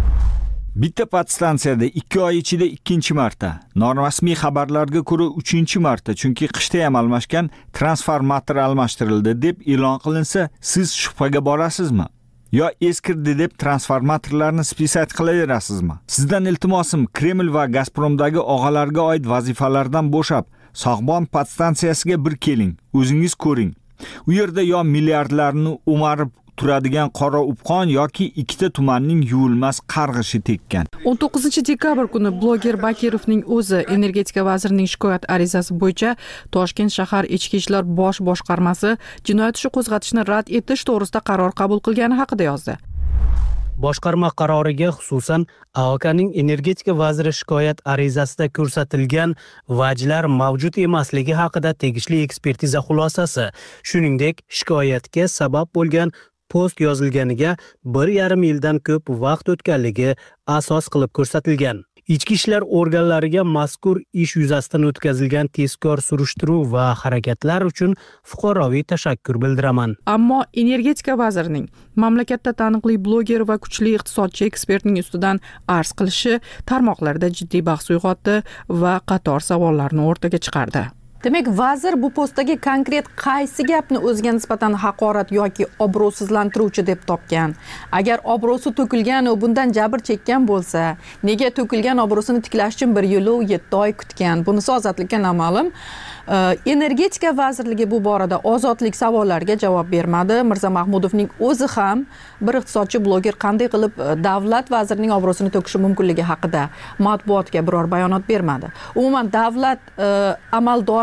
S4: Bitta podstansiyada ikki oy ichida ikkinchi marta, norasmiy xabarlarga ko'ra uchinchi marta, chunki qishda ham almashgan transformator almashtirildi deb e'lon qilinsa, siz shubhaga borasizmi? Yo eskirdi deb transformatorlarni spisat qilaverasizmi? Sizdan iltimosim, Kreml va Gazpromdagi og'alarga oid vazifalardan bo'shab, Sag'bon podstansiyasiga bir keling, o'zingiz ko'ring. U yerda yo milliardlarni o'marib turadigan qora upqon yoki ikkita tumanning yuvilmas qarg'ishi tekkan.
S12: o'n to'qqizinchi dekabr kuni bloger Bakirovning o'zi energetika vazirining shikoyat arizasi bo'yicha Toshkent shahar ichki ishlar bosh boshqarmasi jinoyat ishi qo'zg'atishni rad etish to'g'risida qaror qabul qilgani haqida yozdi.
S7: Boshqarma qaroriga xususan A O K'ning energetika vaziri shikoyat arizasida ko'rsatilgan vajlar mavjud emasligi haqida tegishli ekspertiza xulosasi, shuningdek shikoyatga sabab bo'lgan post yozilganiga bir yarim yildan ko'p vaqt o'tganligi asos qilib ko'rsatilgan. Ichki ishlar organlariga mazkur ish yuzasidan o'tkazilgan tezkor surishtiruv va harakatlar uchun fuqaroviy tashakkur bildiraman.
S12: Ammo energetika vazirining mamlakatda taniqli bloger va kuchli iqtisodchi ekspertning ustidan arz qilishi tarmoqlarda jiddiy bahs uyg'otdi va qator savollarni o'rtaga chiqardi. Demak, vazir bu postdagi konkret qaysi gapni o'ziga nisbatan haqorat yoki obro'sizlantiruvchi deb topgan? Agar obro'si to'kilgan va bundan jabr chekkan bo'lsa, nega to'kilgan obro'sini tiklash uchun bir yil va yetti oy kutgan? Bunisi ozodlikka noma'lum. Energetika vazirligi bu borada ozodlik savollariga javob bermadi. Mirzamahmudovning o'zi ham bir iqtisodchi bloger qanday qilib davlat vazirining obro'sini to'kishi mumkinligi haqida matbuotga biror bayonot bermadi. Umuman davlat amaldori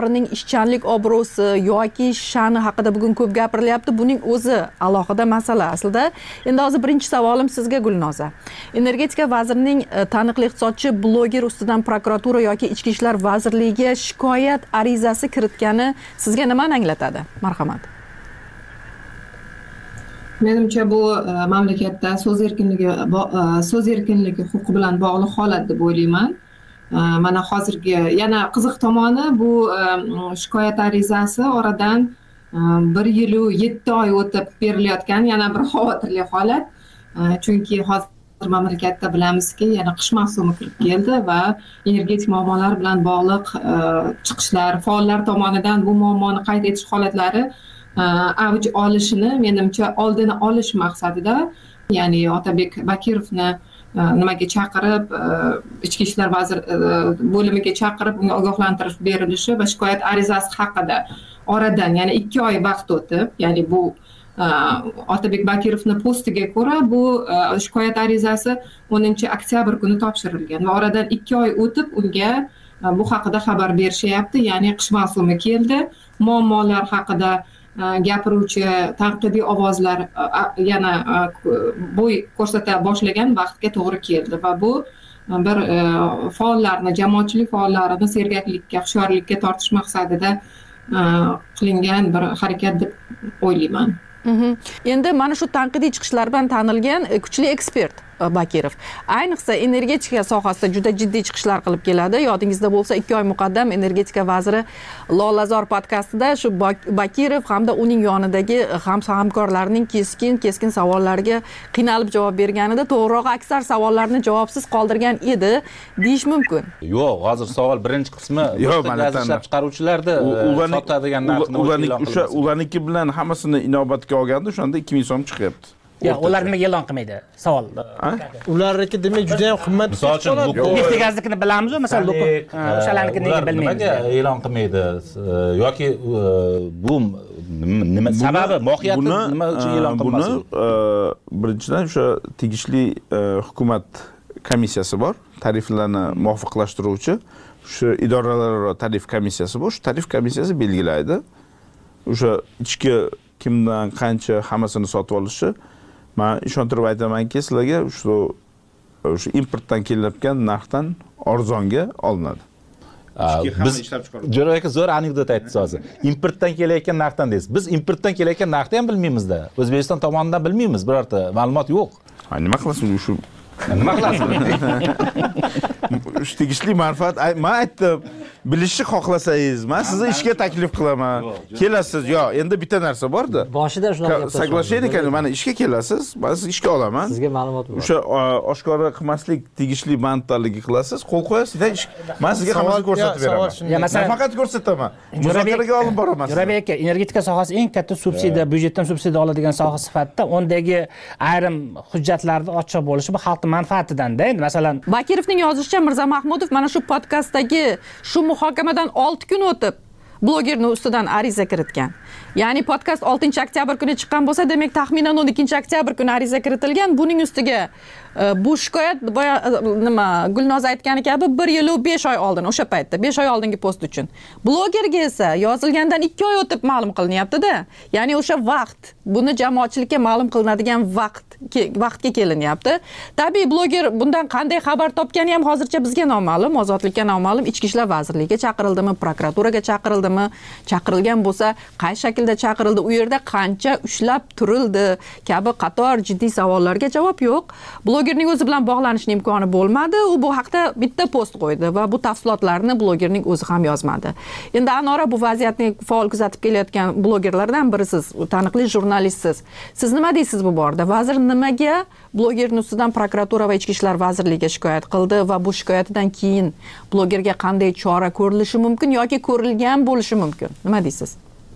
S12: fuqarolarining ishchanlik obro'si yoki sha'ni haqida bugun ko'p gapirilyapti. Buning o'zi alohida masala aslida. Endi hozir birinchi savolim sizga Gulnoza. Energetika vazirining taniqli iqtisodchi bloger ustidan prokuratura yoki ichki ishlar vazirligiga shikoyat arizasi kiritgani sizga nimani anglatadi? Marhamat.
S6: Menimcha bu mamlakatda so'z erkinligi so'z erkinligi huquqi bilan bog'liq holat deb o'ylayman. Mana hozirgi yana qiziq tomoni bu shikoyat arizasi oradan bir yil u yetti oy o'tib berilayotgan yana bir xavotirli holat. Chunki hozir mamlakatda bilamizki, yana qish mavsumi kirib keldi va energetik muammolar bilan bog'liq chiqishlar, faollar tomonidan bu muammoni qayd etish holatlari avj olishini menimcha oldini olish maqsadida, ya'ni Otabek Bakirovni nimaga chaqirib, ichki ishlar vazir bo'limiga chaqirib unga ogohlantirish berilishi va shikoyat arizasi haqida oradan yana ikki oy vaqt o'tib, ya'ni bu Otabek Bakirovni postiga ko'ra bu shikoyat arizasi o'ninchi oktyabr kuni topshirilgan va oradan ikki oy o'tib unga bu haqida xabar berishyapti, ya'ni qish mavsumi keldi, muammolar haqida gapiruvchi tanqidiy ovozlar yana bo'y ko'rsata boshlagan vaqtga to'g'ri keldi va bu bir faollarni, jamoatchilik faollarini sergaklikka, hushyorlikka tortish maqsadida qilingan bir harakat deb o'ylayman.
S12: Endi mana shu tanqidiy chiqishlar bilan tanilgan kuchli ekspert Bakirov ayniqsa energetika sohasida juda jiddiy chiqishlar qilib keladi. Yodingizda bo'lsa, ikki oy muqaddam energetika vaziri Lolazor podkastida shu Bakirov hamda uning yonidagi hamkorlarining keskin keskin savollariga qiynalib javob berganida, to'g'rirog'i aksar savollarni javobsiz qoldirgan edi deyish mumkin.
S8: Yo'q, hozir savol birinchi qismi gaz ishlab chiqaruvchilarda sotadigan narxni
S19: o'sha ularniki bilan hammasini inobatga olganda o'shanda ikki ming so'm chiqyapti.
S9: Ya, ular nimaga e'lon qilmaydi? Savol.
S14: Ularniki demak juda ham qimmat.
S8: Misol uchun,
S9: Neftegaznikini bilamiz-ku, masalan, o'shalarnikini nega bilmaymiz?
S8: Nimaga e'lon qilmaydi? Yoki bu nima sababi, mohiyati nima uchun e'lon qilmaydi?
S19: Buni birinchidan o'sha tegishli hukumat komissiyasi bor, tariflarni muvofiqlashtiruvchi, o'sha idoralararo tarif komissiyasi bor. Shu tarif komissiyasi belgilaydi. O'sha ichki kimdan qancha hammasini sotib olishi, men ishontirib aytamanki, sizlarga shu o'sha importdan kelayotgan narxdan arzonga olinadi.
S8: Biz Jo'ra aka zo'r anekdot aytdingiz hozir. Importdan kelayotgan narxdan deysiz. Biz importdan kelayotgan narxni ham bilmaymiz-da. O'zbekiston tomonidan bilmaymiz, birorta ma'lumot yo'q.
S19: Ha, nima qilasiz shu?
S8: Nima qilasiz?
S19: Shu tegishli manfaat, men aytdim, bilishni xohlasangiz, men sizni ishga taklif qilaman. Kelasiz, yo, endi bitta narsa bor-da.
S9: Boshida shunaqa gaplar.
S19: Соглашение ekan, mana ishga kelasiz, men sizni ishga olaman.
S9: Sizga ma'lumot bor.
S19: O'sha oshkora qilmaslik tegishli manfaatlarga qilasiz, qo'l qo'yasiz, men sizga hammasini ko'rsatib beraman.
S9: Ya, masalan,
S19: faqat ko'rsataman. Muzokaraga olib boraman.
S9: Jo'rabek aka, energetika sohasi eng katta subsidiya, byudjetdan subsidiya oladigan soha sifatida undagi ayrim hujjatlarni ochiq bo'lishi bu xalqning manfaatidan-da. Endi masalan,
S12: Bakirovning yozishicha Mirza Mahmudov mana shu podkastdagi shu muhokamadan olti kun o'tib blogerning ustidan ariza kiritgan. Ya'ni podkast oltinchi oktyabr kuni chiqqan bo'lsa, demak taxminan o'n ikkinchi oktyabr kuni ariza kiritilgan. Buning ustiga bu shikoyat nima Gulnoza aytgani kabi bir yil u besh oy oldin, o'sha paytda besh oy oldingi post uchun. Blogerga esa yozilgandan ikki oy o'tib ma'lum qilinyapti-da. Ya'ni o'sha vaqt, buni jamoatchilikka ma'lum qilinadigan vaqt vaqtga kelinyapti. Tabiiy bloger bundan qanday xabar topgani ham hozircha bizga noma'lum, ozodlikka noma'lum. Ichki ishlar vazirligiga chaqirildimi, prokuraturaga chaqirildimi, chaqirilgan bo'lsa, qay shaklda chaqirildi, u yerda qancha ushlab turildi kabi qator jiddiy savollarga javob yo'q. Blogerning o'zi bilan bog'lanishning imkoni bo'lmadi. U bu haqda bitta post qo'ydi va bu tafsilotlarni blogerning o'zi ham yozmadi. Endi Anora bu vaziyatni faol kuzatib kelayotgan blogerlardan birisiz, taniqli jurnalistsiz. Siz nima deysiz bu borada? Vazir nimaga blogerning ustidan prokuratura va ichki ishlar vazirligiga shikoyat qildi va bu shikoyatidan keyin blogerga qanday chora ko'rilishi mumkin yoki ko'rilgan bo'lishi mumkin? Nima deysiz?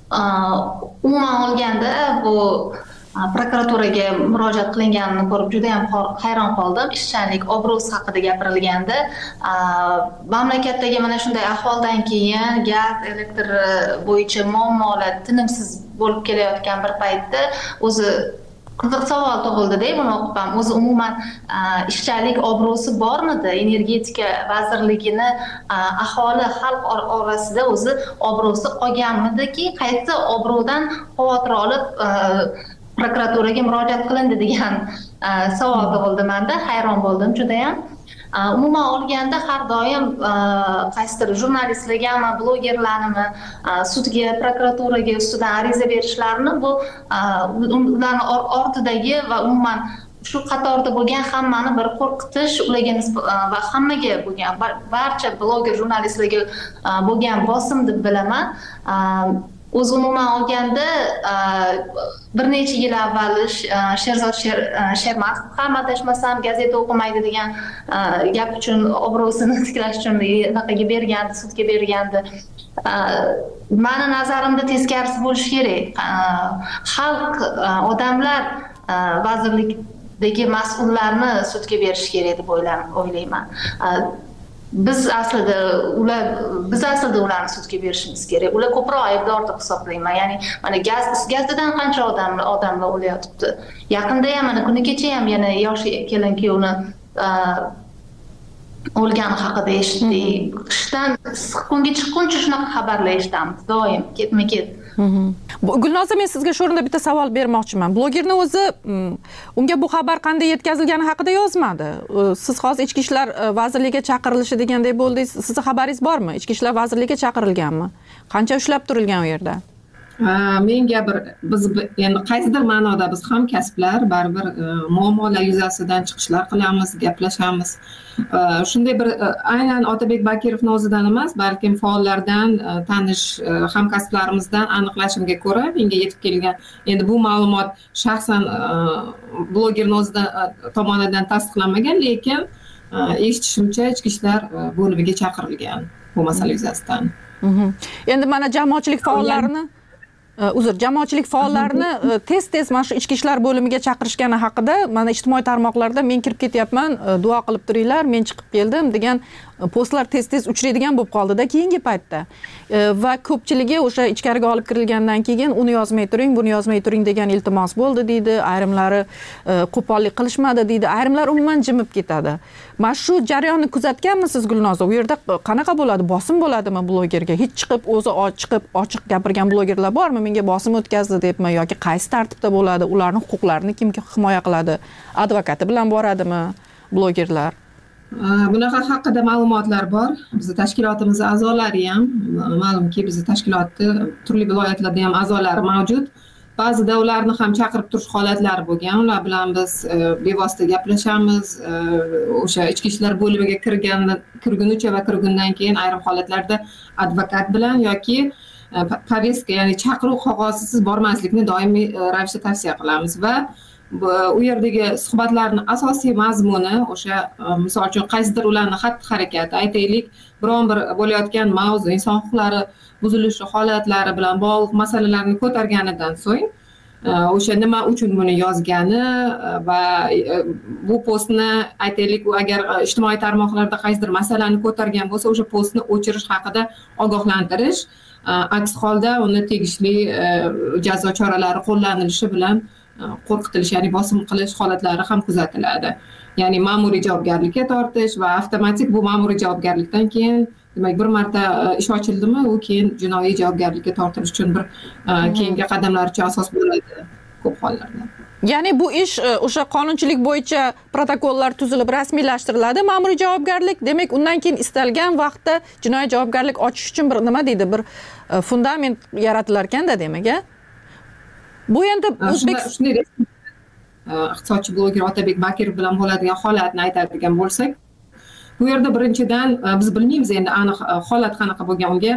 S10: Umuman olganda bu prokuraturaga murojaat qilinganini ko'rib juda ham hayron qoldim. Ishchanlik obro'si haqida gapirilganda, mamlakatdagi mana shunday ahvoldan keyin gaz, elektr bo'yicha muammolar tinimsiz bo'lib kelayotgan bir paytda o'zi qiziq savol tug'ildida buni o'qib ham o'zi umuman ishchanlik obro'si bormidi energetika vazirligini aholi xalq orasida o'zi obro'si qolganmidiki qaysi obro'dan xavotir olib prokuraturaga murojaat qilindi degan savol tug'ildi manda hayron bo'ldim judayam. Umuman olganda har doim qaysidir jurnalistlargami, blogerlarnimi sudga, prokuraturaga ustidan ariza berishlarini bu ularning ortidagi va umuman shu qatorda bo'lgan hammani bir qo'rqitish, ularga va hammaga bo'lgan barcha bloger jurnalistlarga bo'lgan bosim deb bilaman. O'z umuman olganda bir necha yil avval Sherzod Shermatov ham adashmasam gazeta o'qimaydi degan gap uchun obro'sini tiklash uchun anaqaga bergandi, sudga bergandi. Mani nazarimda teskarisi bo'lishi kerak. Xalq, odamlar vazirlikdagi mas'ullarni sudga berish kerak deb o'ylayman. Biz aslida ular biz aslida ularni sudga berishimiz kerak. Ular ko'proq aybdor deb hisoblayman. Ya'ni mana gaz gazdan qancha odamlar odamlar o'layotibdi. Yaqinda ham mana kuni kecha ham yana yosh kelin kuyovni o'lgani haqida eshitdik. Qishdan kunga chiqquncha shunaqa xabarlar eshitamiz doim ketma-ket.
S12: Gulnoza, men sizga shu o'rinda bitta savol bermoqchiman. Blogerning o'zi unga bu xabar qanday yetkazilgani haqida yozmadi. Siz hozir Ichki ishlar vazirligiga chaqirilishi degandek bo'ldingiz. Sizning xabaringiz bormi? Ichki ishlar vazirligiga chaqirilganmi? Qancha ushlab turilgan u yerda?
S6: Menga bir biz endi qaysidir ma'noda biz hamkasblar baribir muammolar yuzasidan chiqishlar qilamiz, gaplashamiz. Shunday bir aynan Otabek Bakirovning o'zidan emas, balkim faollardan, tanish hamkasblarimizdan aniqlashimga ko'ra menga yetib kelgan. Endi bu ma'lumot shaxsan blogerning o'zidan tomonidan tasdiqlanmagan, lekin eshitishimcha Ichki ishlar bo'limiga chaqirilgan bu masala yuzasidan.
S12: Endi mana jamoatchilik faollarini uzr jamoatchilik faollarini tez-tez mana shu Ichki ishlar bo'limiga chaqirishgani haqida mana ijtimoiy tarmoqlarda men kirib ketyapman, duo qilib turinglar, men chiqib keldim degan postlar tez-tez uchraydigan bo'lib qoldida keyingi paytda. Va ko'pchiligi o'sha ichkariga olib kirilgandan keyin uni yozmay turing, buni yozmay turing degan iltimos bo'ldi deydi, ayrimlari qo'pollik qilishmadi deydi, ayrimlar umuman jimib ketadi. Mana shu jarayonni kuzatganmisiz Gulnoza? U yerda qanaqa bo'ladi? Bosim bo'ladimi blogerga? Hech chiqib o'zi chiqib ochiq gapirgan blogerlar bormi? Menga bosim o'tkazdi debmi yoki qaysi tartibda bo'ladi? Ularning huquqlarini kim himoya qiladi? Advokati bilan boradimi blogerlar?
S6: Bunaqa haqida ma'lumotlar bor. Bizning tashkilotimiz a'zolari ham, ma'lumki bizning tashkilotda turli viloyatlarda ham a'zolari mavjud. Ba'zida ularni ham chaqirib turish holatlari bo'lgan. Ular bilan biz bevosita gaplashamiz. O'sha ichki ishlar bo'limiga kirgan kirgunicha va kirgundan keyin ayrim holatlarda advokat bilan yoki poveska, ya'ni chaqiruv qog'ozisiz bormaslikni doimiy ravishda tavsiya qilamiz va u yerdagi suhbatlarning asosiy mazmuni o'sha misol uchun qaysidir ularning xatti-harakati, aytaylik, biron bir bo'layotgan mavzu, inson huquqlari buzilishi holatlari bilan bog'liq masalalarni ko'targanidan so'ng o'sha nima uchun buni yozgani va bu postni aytaylik, u agar ijtimoiy tarmoqlarda qaysidir masalani ko'targan bo'lsa, o'sha postni o'chirish haqida ogohlantirish, aks holda uni tegishli jazo choralari qo'llanilishi bilan qo'rqitilish, ya'ni bosim qilish holatlari ham kuzatiladi. Ya'ni ma'muriy javobgarlikka tortish va avtomatik bu ma'muriy javobgarlikdan keyin, demak, bir marta ish ochildimi, u keyin jinoiy javobgarlikka tortilish uchun bir keyingi qadamlar uchun asos bo'ladi ko'p hollarda.
S12: Ya'ni bu ish o'sha qonunchilik bo'yicha protokollar tuzilib rasmiylashtiriladi, ma'muriy javobgarlik, demak, undan keyin istalgan vaqtda jinoiy javobgarlik ochish uchun bir nima deydi, bir fundament yaratilar ekanda, demak, a? Bu endi O'zbekiston
S6: iqtisodchi bloger Otabek Bakirov bilan bo'ladigan holatni aytadigan bo'lsak, bu yerda birinchidan biz bilmaymiz endi aniq holat qanaqa bo'lgan, unga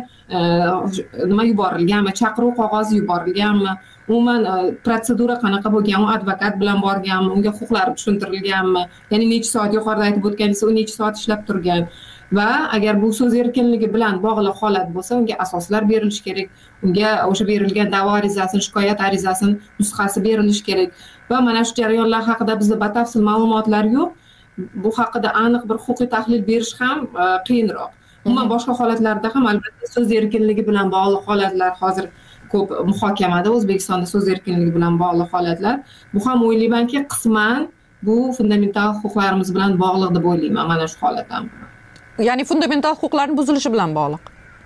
S6: nima yuborilganmi, chaqiruv qog'ozi yuborilganmi, umuman protsedura qanaqa bo'lgan, u advokat bilan borganmi, unga huquqlari tushuntirilganmi, ya'ni necha soat, yuqorida aytib o'tganingiz, u necha soat ishlab turgan va agar bu so'z erkinligi bilan bog'liq holat bo'lsa, unga asoslar berilishi kerak, unga o'sha berilgan da'vo arizasini, shikoyat arizasini nusxasi berilishi kerak va mana shu jarayonlar haqida bizda batafsil ma'lumotlar yo'q. Bu haqida aniq bir huquqiy tahlil berish ham qiyinroq. Umuman boshqa holatlarda ham albatta so'z erkinligi bilan bog'liq holatlar hozir ko'p muhokamada O'zbekistonda so'z erkinligi bilan bog'liq holatlar. Bu ham o'ylaymanki, qisman bu fundamental huquqlarimiz bilan bog'liq deb o'ylayman mana shu holat ham.
S12: Ya'ni fundamental huquqlarning buzilishi bilan bog'liq.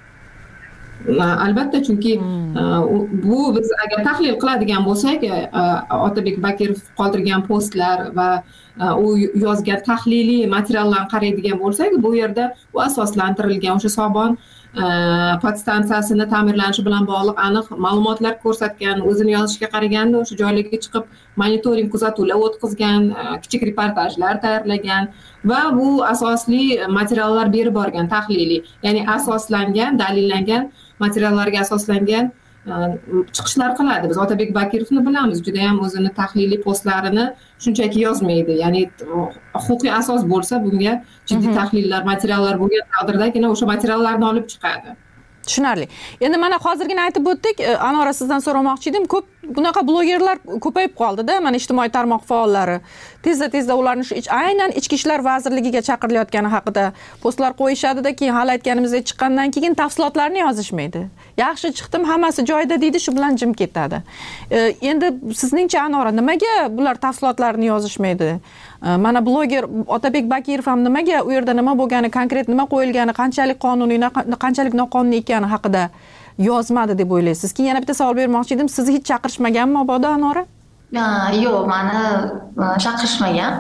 S6: Albatta, chunki bu biz agar tahlil qiladigan bo'lsak, Otabek Bakirov qoldirgan postlar va u yozgan tahliliy materiallarni qaraydigan bo'lsak, bu yerda u asoslantirilgan o'sha Sobon podstansiyasini ta'mirlanishi bilan bog'liq aniq ma'lumotlar ko'rsatgan, o'zini yozishiga qaraganda o'sha joylarga chiqib monitoring kuzatuvlar o'tkazgan, kichik reportajlar tayyorlagan va bu asosli materiallar berib borgan tahliliy, ya'ni asoslangan, dalillangan materiallarga asoslangan chiqishlar qiladi. Biz Otabek Bakirovni bilamiz, juda ham o'zini tahliliy postlarini shunchaki yozmaydi. Ya'ni huquqiy asos bo'lsa, bunga jiddiy tahlillar, materiallar bo'lgan taqdirdagina o'sha materiallarni olib chiqadi.
S12: Tushunarli. Endi mana hozirgina aytib o'tdik, Anora sizdan so'ramoqchi edim, ko'p bunaqa blogerlar ko'payib qoldi-da, mana ijtimoiy tarmoq faollari. Tezda-tezda ularni shu aynan Ichki ishlar vazirligiga chaqirilayotgani haqida postlar qo'yishadi-da, keyin hali aytganimizdek chiqqandan keyin tafsilotlarni yozishmaydi. Yaxshi chiqdim, hammasi joyida deydi, shu bilan jim ketadi. Endi sizningcha Anora, nimaga bular tafsilotlarni yozishmaydi? Mana bloger Otabek Bakirov ham nimaga u yerda nima bo'lgani, konkret nima qo'yilgani, qanchalik qonuniy, qanchalik noqonuniy ekani haqida yozmadi deb o'ylaysiz? Keyin yana bitta savol bermoqchi edim. Sizni hech chaqirishmaganmi mabodo Anora?
S10: Yo'q, meni chaqirishmagan.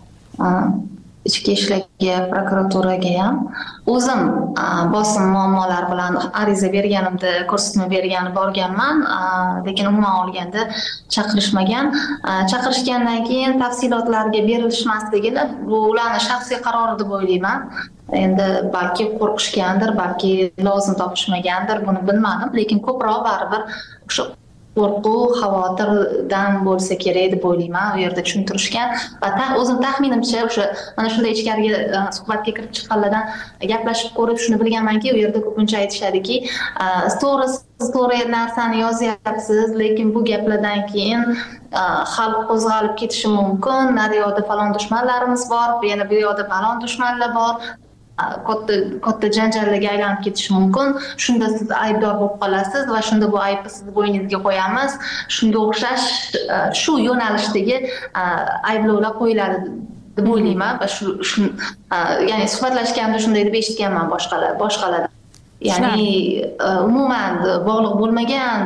S10: Ichki ishlarga, prokuraturaga ham o'zim bosim muammolar bilan ariza berganimda ko'rsatma bergani borganman, lekin umuman olganda chaqirishmagan. Chaqirishgandan keyin tafsilotlarga berilishmasligi bu ularning shaxsiy qarori deb o'ylayman. Endi balki qo'rqishgandir, balki lozim topishmagandir, buni bilmadim, lekin ko'proq baribir o'sha qo'rquv, xavotirdan bo'lsa kerak deb o'ylayman. U yerda tushuntirishgan va o'zim taxminimcha o'sha mana shunday ichkariga suhbatga kirib chiqqanlardan gaplashib ko'rib shuni bilganmanki, u yerda ko'pincha aytishadiki, to'g'ri siz to'g'ri narsani yozyapsiz, lekin bu gaplardan keyin xalq qo'zg'alib ketishi mumkin. Naryoqda falon dushmanlarimiz bor, yana bu yoqda falon dushmanlar bor. katta katta janjallarga aylanib ketishi mumkin. Shunda siz aybdor bo'lib qolasiz va shunda bu aybni sizni bo'yningizga qo'yamiz. Shunga o'xshash shu yo'nalishdagi ayblovlar qo'yiladi deb o'ylayman va shu ya'ni suhbatlashganda shunday deb eshitganman boshqalar boshqalardan. Ya'ni umuman bog'liq bo'lmagan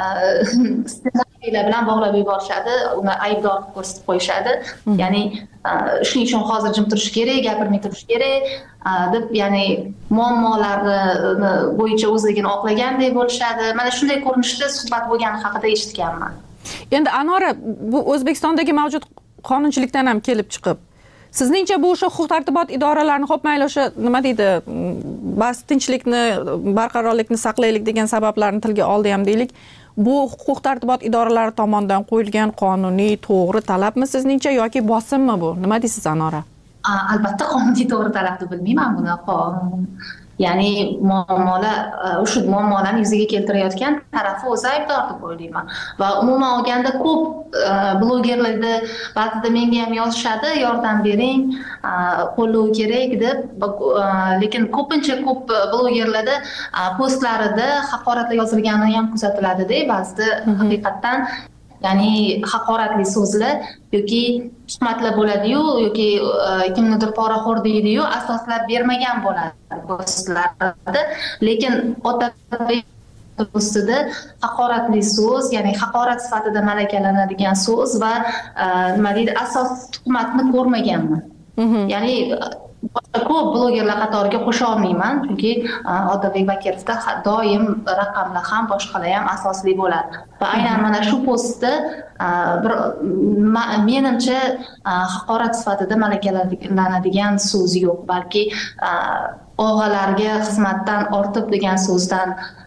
S10: ssenariylar bilan bog'lab yuborishadi, uni aybdor ko'rsatib qo'yishadi. Ya'ni shuning uchun hozir jim turish kerak, gapirmay turish kerak deb, ya'ni muammolarni bo'yicha o'zligini oqlagandek bo'lishadi. Mana shunday ko'rinishda suhbat bo'lgani haqida eshitganman.
S12: Endi Anora, bu O'zbekistondagi mavjud qonunchilikdan ham kelib chiqib, sizningcha bu o'sha huquq-tartibot idoralarini xo'p mayli o'sha nima deydi, bas tinchlikni, barqarorlikni saqlaylik degan sabablarni tilga oldi ham deylik. Bu huquq-tartibot idoralari tomonidan qo'yilgan qonuniy to'g'ri talabmi sizningcha yoki bosimmi bu? Nima deysiz Anora?
S10: Albatta qonuniy to'g'ri talab deb bilmayman buni. Ya'ni muammolar, o'sha muammolarni yuzaga keltirayotgan tarafi o'zi aybdor deb o'ylayman. Va umuman olganda ko'p blogerlarda ba'zida menga ham yozishadi, yordam bering, qo'llov kerak deb, lekin ko'pincha ko'p blogerlarda postlarida haqoratlar yozilgani ham kuzatiladi-da, ba'zida haqiqatan ya'ni haqoratli so'zlar yoki tuhmatlar bo'ladi-yu, yoki kimnidir poraxo'r deydi-yu, asoslab bermagan bo'ladi postlarda. Lekin Otabek ustida haqoratli so'z, ya'ni haqorat sifatida malakalanadigan so'z va nima deydi, asos tuhmatni ko'rmaganman. Ya'ni boshqa ko'p blogerlar qatoriga qo'sha olmayman, chunki Otabek Bakirovda doim raqamlar ham boshqalar ham asosli bo'ladi. Va aynan mana shu postda bir menimcha haqorat sifatida malakalanadigan so'z yo'q, balki og'alarga xizmatdan ortib degan so'zdan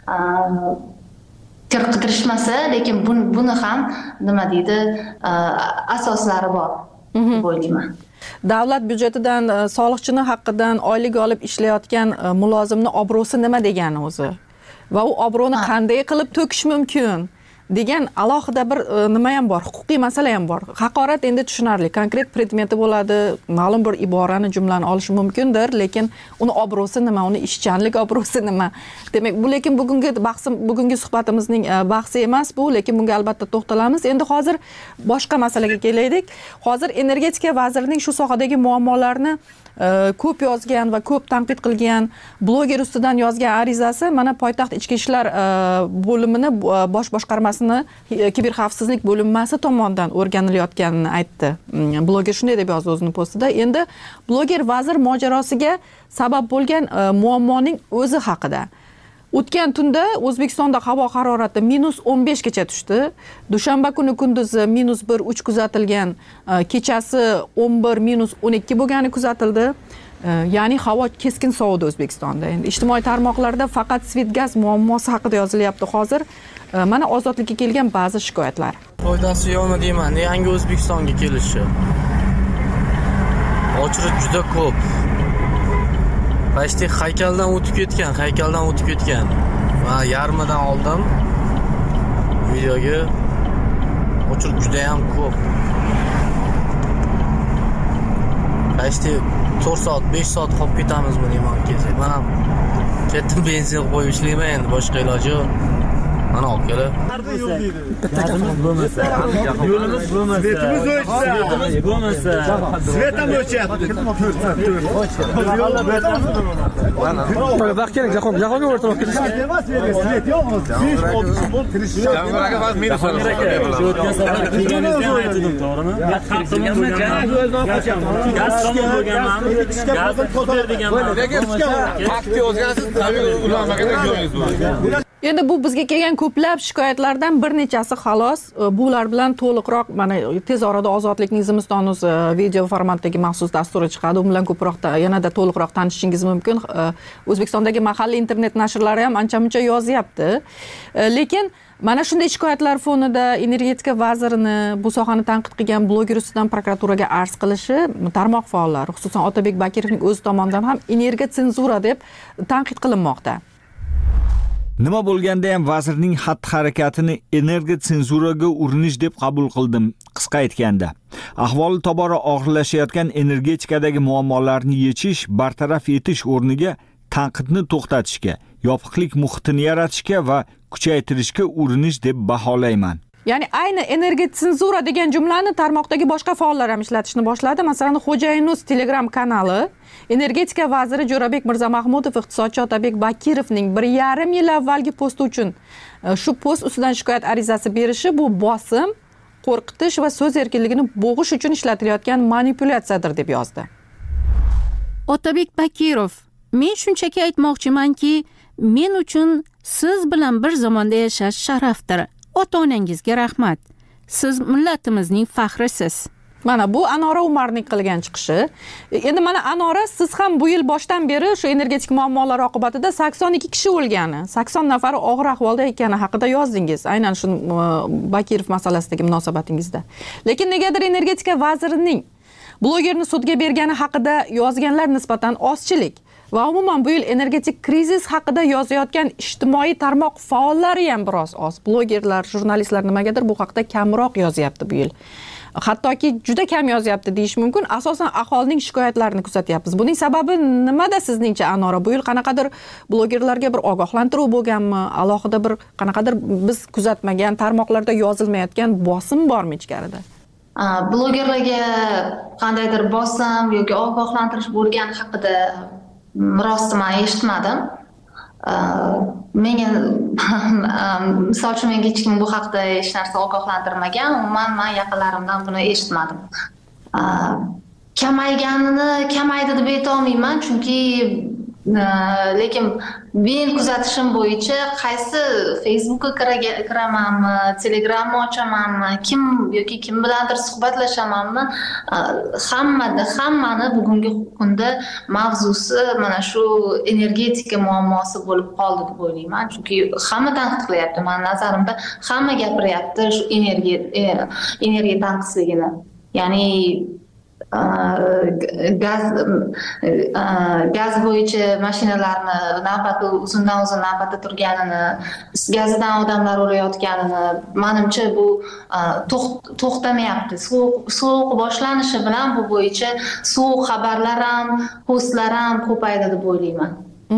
S10: kirishmasa, lekin buni ham nima deydi, asoslari bor deb o'ylayman.
S12: Davlat byudjetidan soliqchini haqqidan oylik olib ishlayotgan mulozimni obro'si nima degani o'zi? Va u obro'ni qanday qilib to'kish mumkin? degan alohida bir nima ham bor, huquqiy masala ham bor. Haqorat endi tushunarli, konkret predmeti bo'ladi, ma'lum bir iborani, jumlani olishi mumkindir, lekin uni obro'si nima, uni ishchanlik obro'si nima? Demak, bu lekin bugungi bahsim, bugungi suhbatimizning bahsi emas bu, lekin bunga albatta to'xtalamiz. Endi hozir boshqa masalaga kelaylik. Hozir energetika vazirining shu sohadagi muammolarni ko'p yozgan va ko'p tanqid qilgan bloger ustidan yozgan arizasi mana poytaxt ichki ishlar bo'limini bosh boshqarmasini kiberxavfsizlik bo'linmasi tomonidan o'rganilayotganini aytdi. Bloger shunday deb yozdi o'zining postida. Endi bloger vazir mojarosiga sabab bo'lgan muammoning o'zi haqida. O'tgan tunda O'zbekistonda havo harorati minus o'n besh gacha tushdi. Dushanba kuni kunduzi minus bir uch kuzatilgan, kechasi o'n bir minus o'n ikki bo'lgani kuzatildi. Ya'ni havo keskin sovidi O'zbekistonda. Endi ijtimoiy tarmoqlarda faqat Svetgaz muammosi haqida yozilyapti hozir. Mana Ozodlikka kelgan ba'zi shikoyatlar.
S1: Foydasi yo'qmi deyman, yangi O'zbekistonga kelishi. Ochlik juda ko'p. Pashti haykaldan o'tib ketgan, haykaldan o'tib ketgan. Va yarmidan oldim. Videoga o'chirib juda ham ko'p. Pashti to'rt soat, besh soat qolib ketamizmi deyman kelsak. Men ham ketdim benzin qo'yib ishlayman endi, boshqa iloji yo'q. Mana olib kelib.
S14: Yo'limiz bo'lmasa, yo'limiz bo'lmasa, svetimiz o'chsa, svetimiz bo'lmasa, svet ham o'chyapti. Mana vaqt kerak, jahon, jahonga o'rtoq kelish. Svet yo'qmi? besh olti bo'l kirish. Jamg'araga faqat minus olib. Shu o'tgan safar kelganingizda aytdim, to'g'rimi? Gaz tomon bo'lganman. Gaz ko'tar deganman. Vaqtni o'zgarasiz, tabiiy ulanmagan joyingiz bor.
S12: Endi bu bizga kelgan ko'plab shikoyatlardan bir nechasi xolos. Bular bilan to'liqroq mana tez orada Ozodlikning Zimiston.uz video formatdagi maxsus dasturi chiqadi. U bilan ko'proq yanada to'liqroq tanishishingiz mumkin. O'zbekistondagi mahalliy internet nashrlari ham ancha-muncha yozyapti. Lekin mana shunday shikoyatlar fonida energetika vazirini, bu sohani tanqid qilgan bloger ustidan prokuraturaga arz qilishi tarmoq faollari, xususan Otabek Bakirovning o'zi tomonidan ham energetika senzura deb tanqid qilinmoqda.
S4: Nima bo'lganda ham vazirning xatti-harakatini energiya senzuraga urinish deb qabul qildim. Qisqa aytganda, ahvoli tobora og'irlashayotgan energetikadagi muammolarni yechish, bartaraf etish o'rniga tanqidni to'xtatishga, yopiqlik muhitini yaratishga va kuchaytirishga urinish deb baholayman.
S12: Ya'ni ayni energiya senzura degan jumlani tarmoqdagi boshqa faollar ham ishlatishni boshladi. Masalan, Xo'jayinuz Telegram kanali energetika vaziri Jo'rabek Mirzamahmudov iqtisodchi Otabek Bakirovning bir yarim yil avvalgi posti uchun shu post ustidan shikoyat arizasi berishi bu bosim, qo'rqitish va so'z erkinligini bo'g'ish uchun ishlatilayotgan manipulyatsiyadir deb yozdi.
S3: Otabek Bakirov, men shunchaki aytmoqchimanki, men uchun siz bilan bir zamonda yashash sharafdir. Ota-onangizga rahmat. Siz millatimizning faxrisiz.
S12: Mana bu Anora Umarning qilgan chiqishi. Endi mana Anora, siz ham bu yil boshdan beri shu energetik muammolar oqibatida sakson ikki kishi o'lgani, sakson nafari og'ir ahvolda ekani haqida yozdingiz. Aynan shu Bakirov masalasidagi munosabatingizda. Lekin negadir energetika vazirining blogerni sudga bergani haqida yozganlar nisbatan ozchilik va umuman bu yil energetik krizis haqida yozayotgan ijtimoiy tarmoq faollari ham biroz oz. Blogerlar, jurnalistlar nimagadir bu haqida kamroq yozyapti bu yil. Hattoki juda kam yozyapti deyish mumkin. Asosan aholining shikoyatlarini kuzatyapmiz. Buning sababi nimada sizningcha Anora? Bu yil qanaqadir blogerlarga bir ogohlantiruv bo'lganmi? Alohida bir qanaqadir biz kuzatmagan tarmoqlarda yozilmayotgan bosim bormi ichkarida?
S10: Blogerlarga qandaydir bosim yoki ogohlantirish bo'lgani haqida rostmi eshitmadim. Menga misol uchun menga hech kim bu haqda hech narsa ogohlantirmagan. Umuman men yaqinlarimdan buni eshitmadim. Kamayganini kamaydi deb ayta olmayman, chunki lekin men kuzatishim bo'yicha qaysi Facebookga kiramanmi, Telegramni ochamanmi, kim yoki kim bilandir suhbatlashamanmi, hammada hammani bugungi kunda mavzusi mana shu energetika muammosi bo'lib qoldi deb o'ylayman. Chunki hamma tanqid qilyapti. Men nazarimda hamma gapiryapti shu energiya energiya tanqisligini. Ya'ni gaz gaz bo'yicha mashinalarni navbati uzundan uzun navbatda turganini, gazidan odamlar o'layotganini, menimcha bu to'xtamayapti. Sovuq boshlanishi bilan bu bo'yicha sovuq xabarlar ham, postlar ham ko'paydi deb o'ylayman.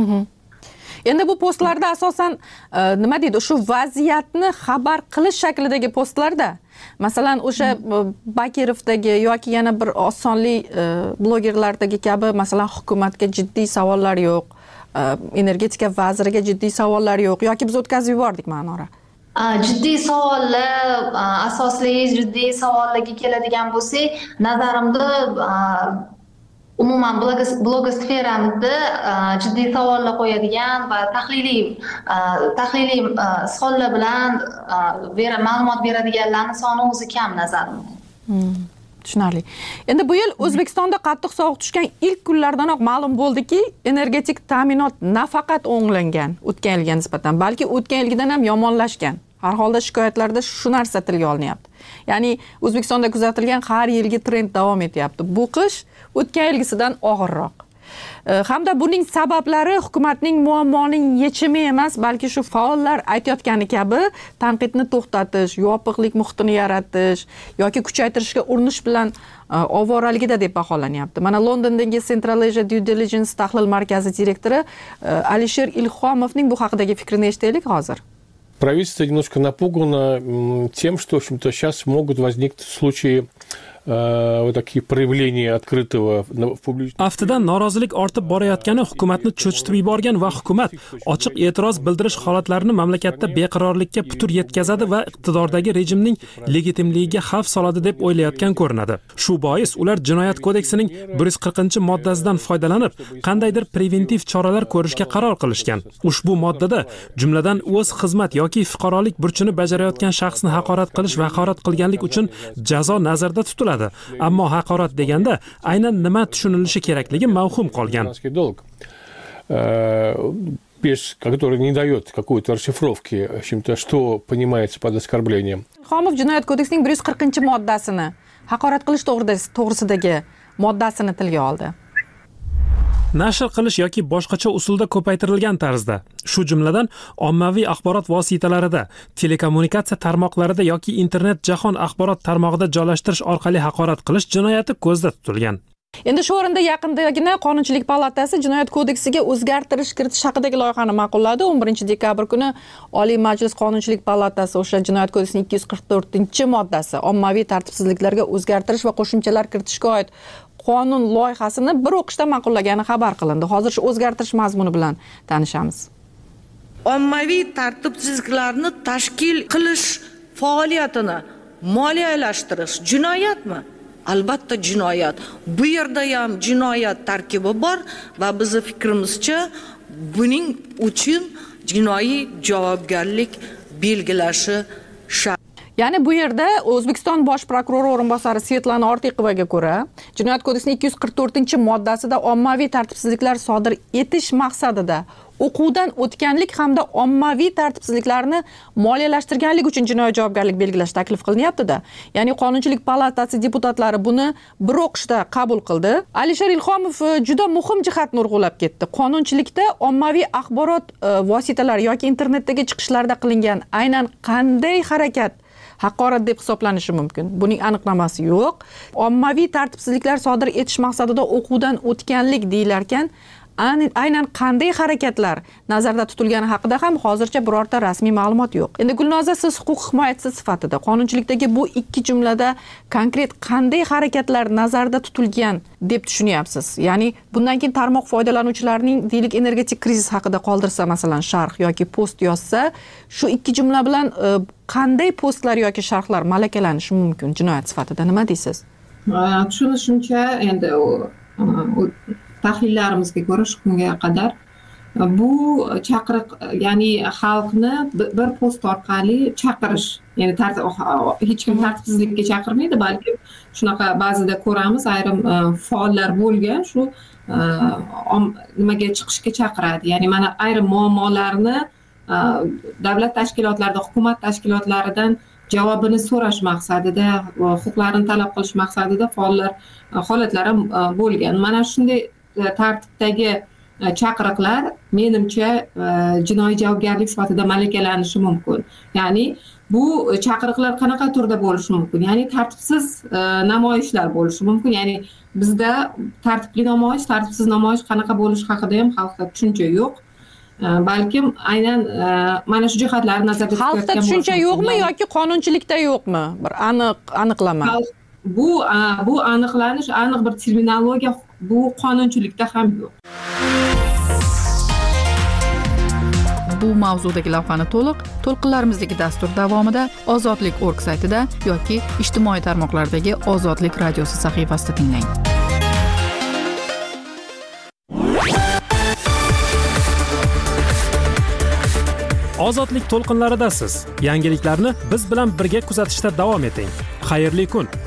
S5: Endi bu postlarda asosan nima deydi, shu vaziyatni xabar qilish shaklidagi postlarda, masalan, o'sha Bakirovdagi yoki yana bir osonli blogerlardagi kabi, masalan, hukumatga jiddiy savollar yo'q, energetika vaziriga jiddiy savollar yo'q, yoki biz o'tkazib yubordik Ma'nora.
S10: Jiddiy savollar, asosli jiddiy savollarga keladigan bo'lsak, nazarimda umuman blogosferamizda jiddiy savollar qo'yadigan va tahliliy tahliliy savollar bilan ma'lumot beradiganlarning soni o'zi kam nazarimda.
S5: Tushunarli. Endi bu yil O'zbekistonda qattiq sovuq tushgan ilk kunlardanoq ma'lum bo'ldiki, energetik ta'minot nafaqat o'nglangan o'tgan yilga nisbatan, balki o'tgan yilgidan ham yomonlashgan. Har holda shikoyatlarda shu narsa tilga olinyapti. Ya'ni O'zbekistonda kuzatilgan har yilgi trend davom etyapti. Bu qish o'tgan yilgisidan og'irroq. Hamda buning sabablari hukumatning muammoning yechimi emas, balki shu faollar aytayotgani kabi tanqidni to'xtatish, yopiqlik muhitini yaratish yoki kuchaytirishga urinish bilan ovoraligida deb baholanyapti. Mana Londondagi Central Asia Due Diligence tahlil markazi direktori Alisher Ilhomovning bu haqidagi fikrini eshitaylik hozir.
S11: Правительство немножко напугано тем, что, в общем-то, сейчас могут возникнуть случаи вот такие проявления открытого в публичном.
S13: Aftidan norozilik ortib borayotgani hukumatni cho'chitib yuborgan va hukumat ochiq e'tiroz bildirish holatlarini mamlakatda beqarorlikka putur yetkazadi va iqtidordagi rejimning legitimligiga xavf soladi deb o'ylayotgan ko'rinadi. Shu bois ular Jinoyat kodeksining bir yuz qirqinchi moddasidan foydalanib, qandaydir preventiv choralar ko'rishga qaror qilishgan. Ushbu moddada jumladan o'z xizmat yoki fuqarolik burchini bajarayotgan shaxsni haqorat qilish va haqorat qilganlik uchun jazo nazarda tutiladi. Ammo haqorat deganda aynan nima tushunilishi kerakligi mavhum qolgan.
S11: Без, который не дает какой-то расшифровки, в общем-то, что понимается под оскорблением.
S5: Xomov Jinoyat kodeksining bir yuz qirqinchi moddasini, haqorat qilish to'g'risidagi moddasini tilga oldi.
S13: Nashr qilish yoki boshqacha usulda ko'paytirilgan tarzda, shu jumladan ommaviy axborot vositalarida, telekommunikatsiya tarmoqlarida yoki internet jahon axborot tarmog'ida joylashtirish orqali haqorat qilish jinoyati ko'zda tutilgan.
S5: Endi shu o'rinda yaqindagina Qonunchilik palatasi Jinoyat kodeksiga o'zgartirish kiritish haqidagi loyihani ma'qulladi. o'n birinchi dekabr kuni Oliy Majlis Qonunchilik palatasi o'sha Jinoyat kodeksining ikki yuz qirq to'rtinchi moddasi ommaviy tartibsizliklarga o'zgartirish va qo'shimchalar kiritishga oid qonun loyihasini bir o'qishda ma'qullagani xabar qilindi. Hozir shu o'zgartirish mazmuni bilan tanishamiz.
S23: Ommaviy tartibsizliklarni tashkil qilish faoliyatini moliyalashtirish jinoyatmi? Albatta jinoyat. Bu yerda ham jinoyat tarkibi bor va bizning fikrimizcha buning uchun jinoiy javobgarlik belgilashi shart.
S5: Ya'ni bu yerda O'zbekiston bosh prokurori o'rinbosari Svetlana Ortiqovaga ko'ra, Jinoyat kodeksining ikki yuz qirq to'rtinchi moddasida ommaviy tartibsizliklar sodir etish maqsadida o'quvdan o'tganlik hamda ommaviy tartibsizliklarni moliyalashtirganlik uchun jinoiy javobgarlik belgilash taklif qilinyapti-da. Ya'ni Qonunchilik palatasi deputatlari buni bir o'qishda qabul qildi. Alisher Ilhomov juda muhim jihatni urg'ulab ketdi. Qonunchilikda ommaviy axborot vositalari yoki internetdagi chiqishlarda qilingan aynan qanday harakat haqorat deb hisoblanishi mumkin. Buning aniqlamasi yo'q. Ommaviy tartibsizliklar sodir etish maqsadida o'quvdan o'tganlik deyilarkan, aynan qanday harakatlar nazarda tutilgani haqida ham hozircha birorta rasmiy ma'lumot yo'q. Endi Gulnoza, siz huquq himoyachisi sifatida qonunchilikdagi bu ikki jumlada konkret qanday harakatlar nazarda tutilgan deb tushunyapsiz? Ya'ni bundan keyin tarmoq foydalanuvchilarining deylik energetik krizis haqida qoldirsa, masalan, sharh yoki post yozsa, shu ikki jumla bilan qanday postlar yoki sharhlar malakalanishi mumkin jinoyat sifatida? Nima deysiz?
S6: Tushunishimcha, endi tahlillarimizga ko'ra shu kunga qadar bu chaqiriq, ya'ni xalqni bir post orqali chaqirish, ya'ni hech kim tartibsizlikka chaqirmaydi, balki shunaqa ba'zida ko'ramiz, ayrim faollar bo'lgan shu nimaga chiqishga chaqiradi. Ya'ni mana ayrim muammolarni davlat tashkilotlarida, hukumat tashkilotlaridan javobini so'rash maqsadida, huquqlarini talab qilish maqsadida faollar holatlar ham bo'lgan. Mana shunday tartibdagi chaqiriqlar menimcha jinoiy javobgarlik sifatida malakalanishi mumkin. Ya'ni bu chaqiriqlar qanaqa turda bo'lishi mumkin? Ya'ni tartibsiz namoyishlar bo'lishi mumkin. Ya'ni bizda tartibli namoyish, tartibsiz namoyish qanaqa bo'lishi haqida ham xalqda tushuncha yo'q. Balkim aynan mana shu jihatlarni nazarda tutayotgan
S5: xalqda tushuncha yo'qmi yoki qonunchilikda yo'qmi? Bir aniq aniqlama.
S6: Bu bu aniqlanish, aniq bir terminologiya bu qonunchilikda ham yo'q.
S12: Bu mavzudagi lavhani to'liq to'lqinlarimizdagi dastur davomida Ozodlik nokta org saytida yoki ijtimoiy tarmoqlardagi Ozodlik radiosi sahifasida tinglang.
S13: Ozodlik to'lqinlaridasiz. Yangiliklarni biz bilan birga kuzatishda davom eting. Xayrli kun.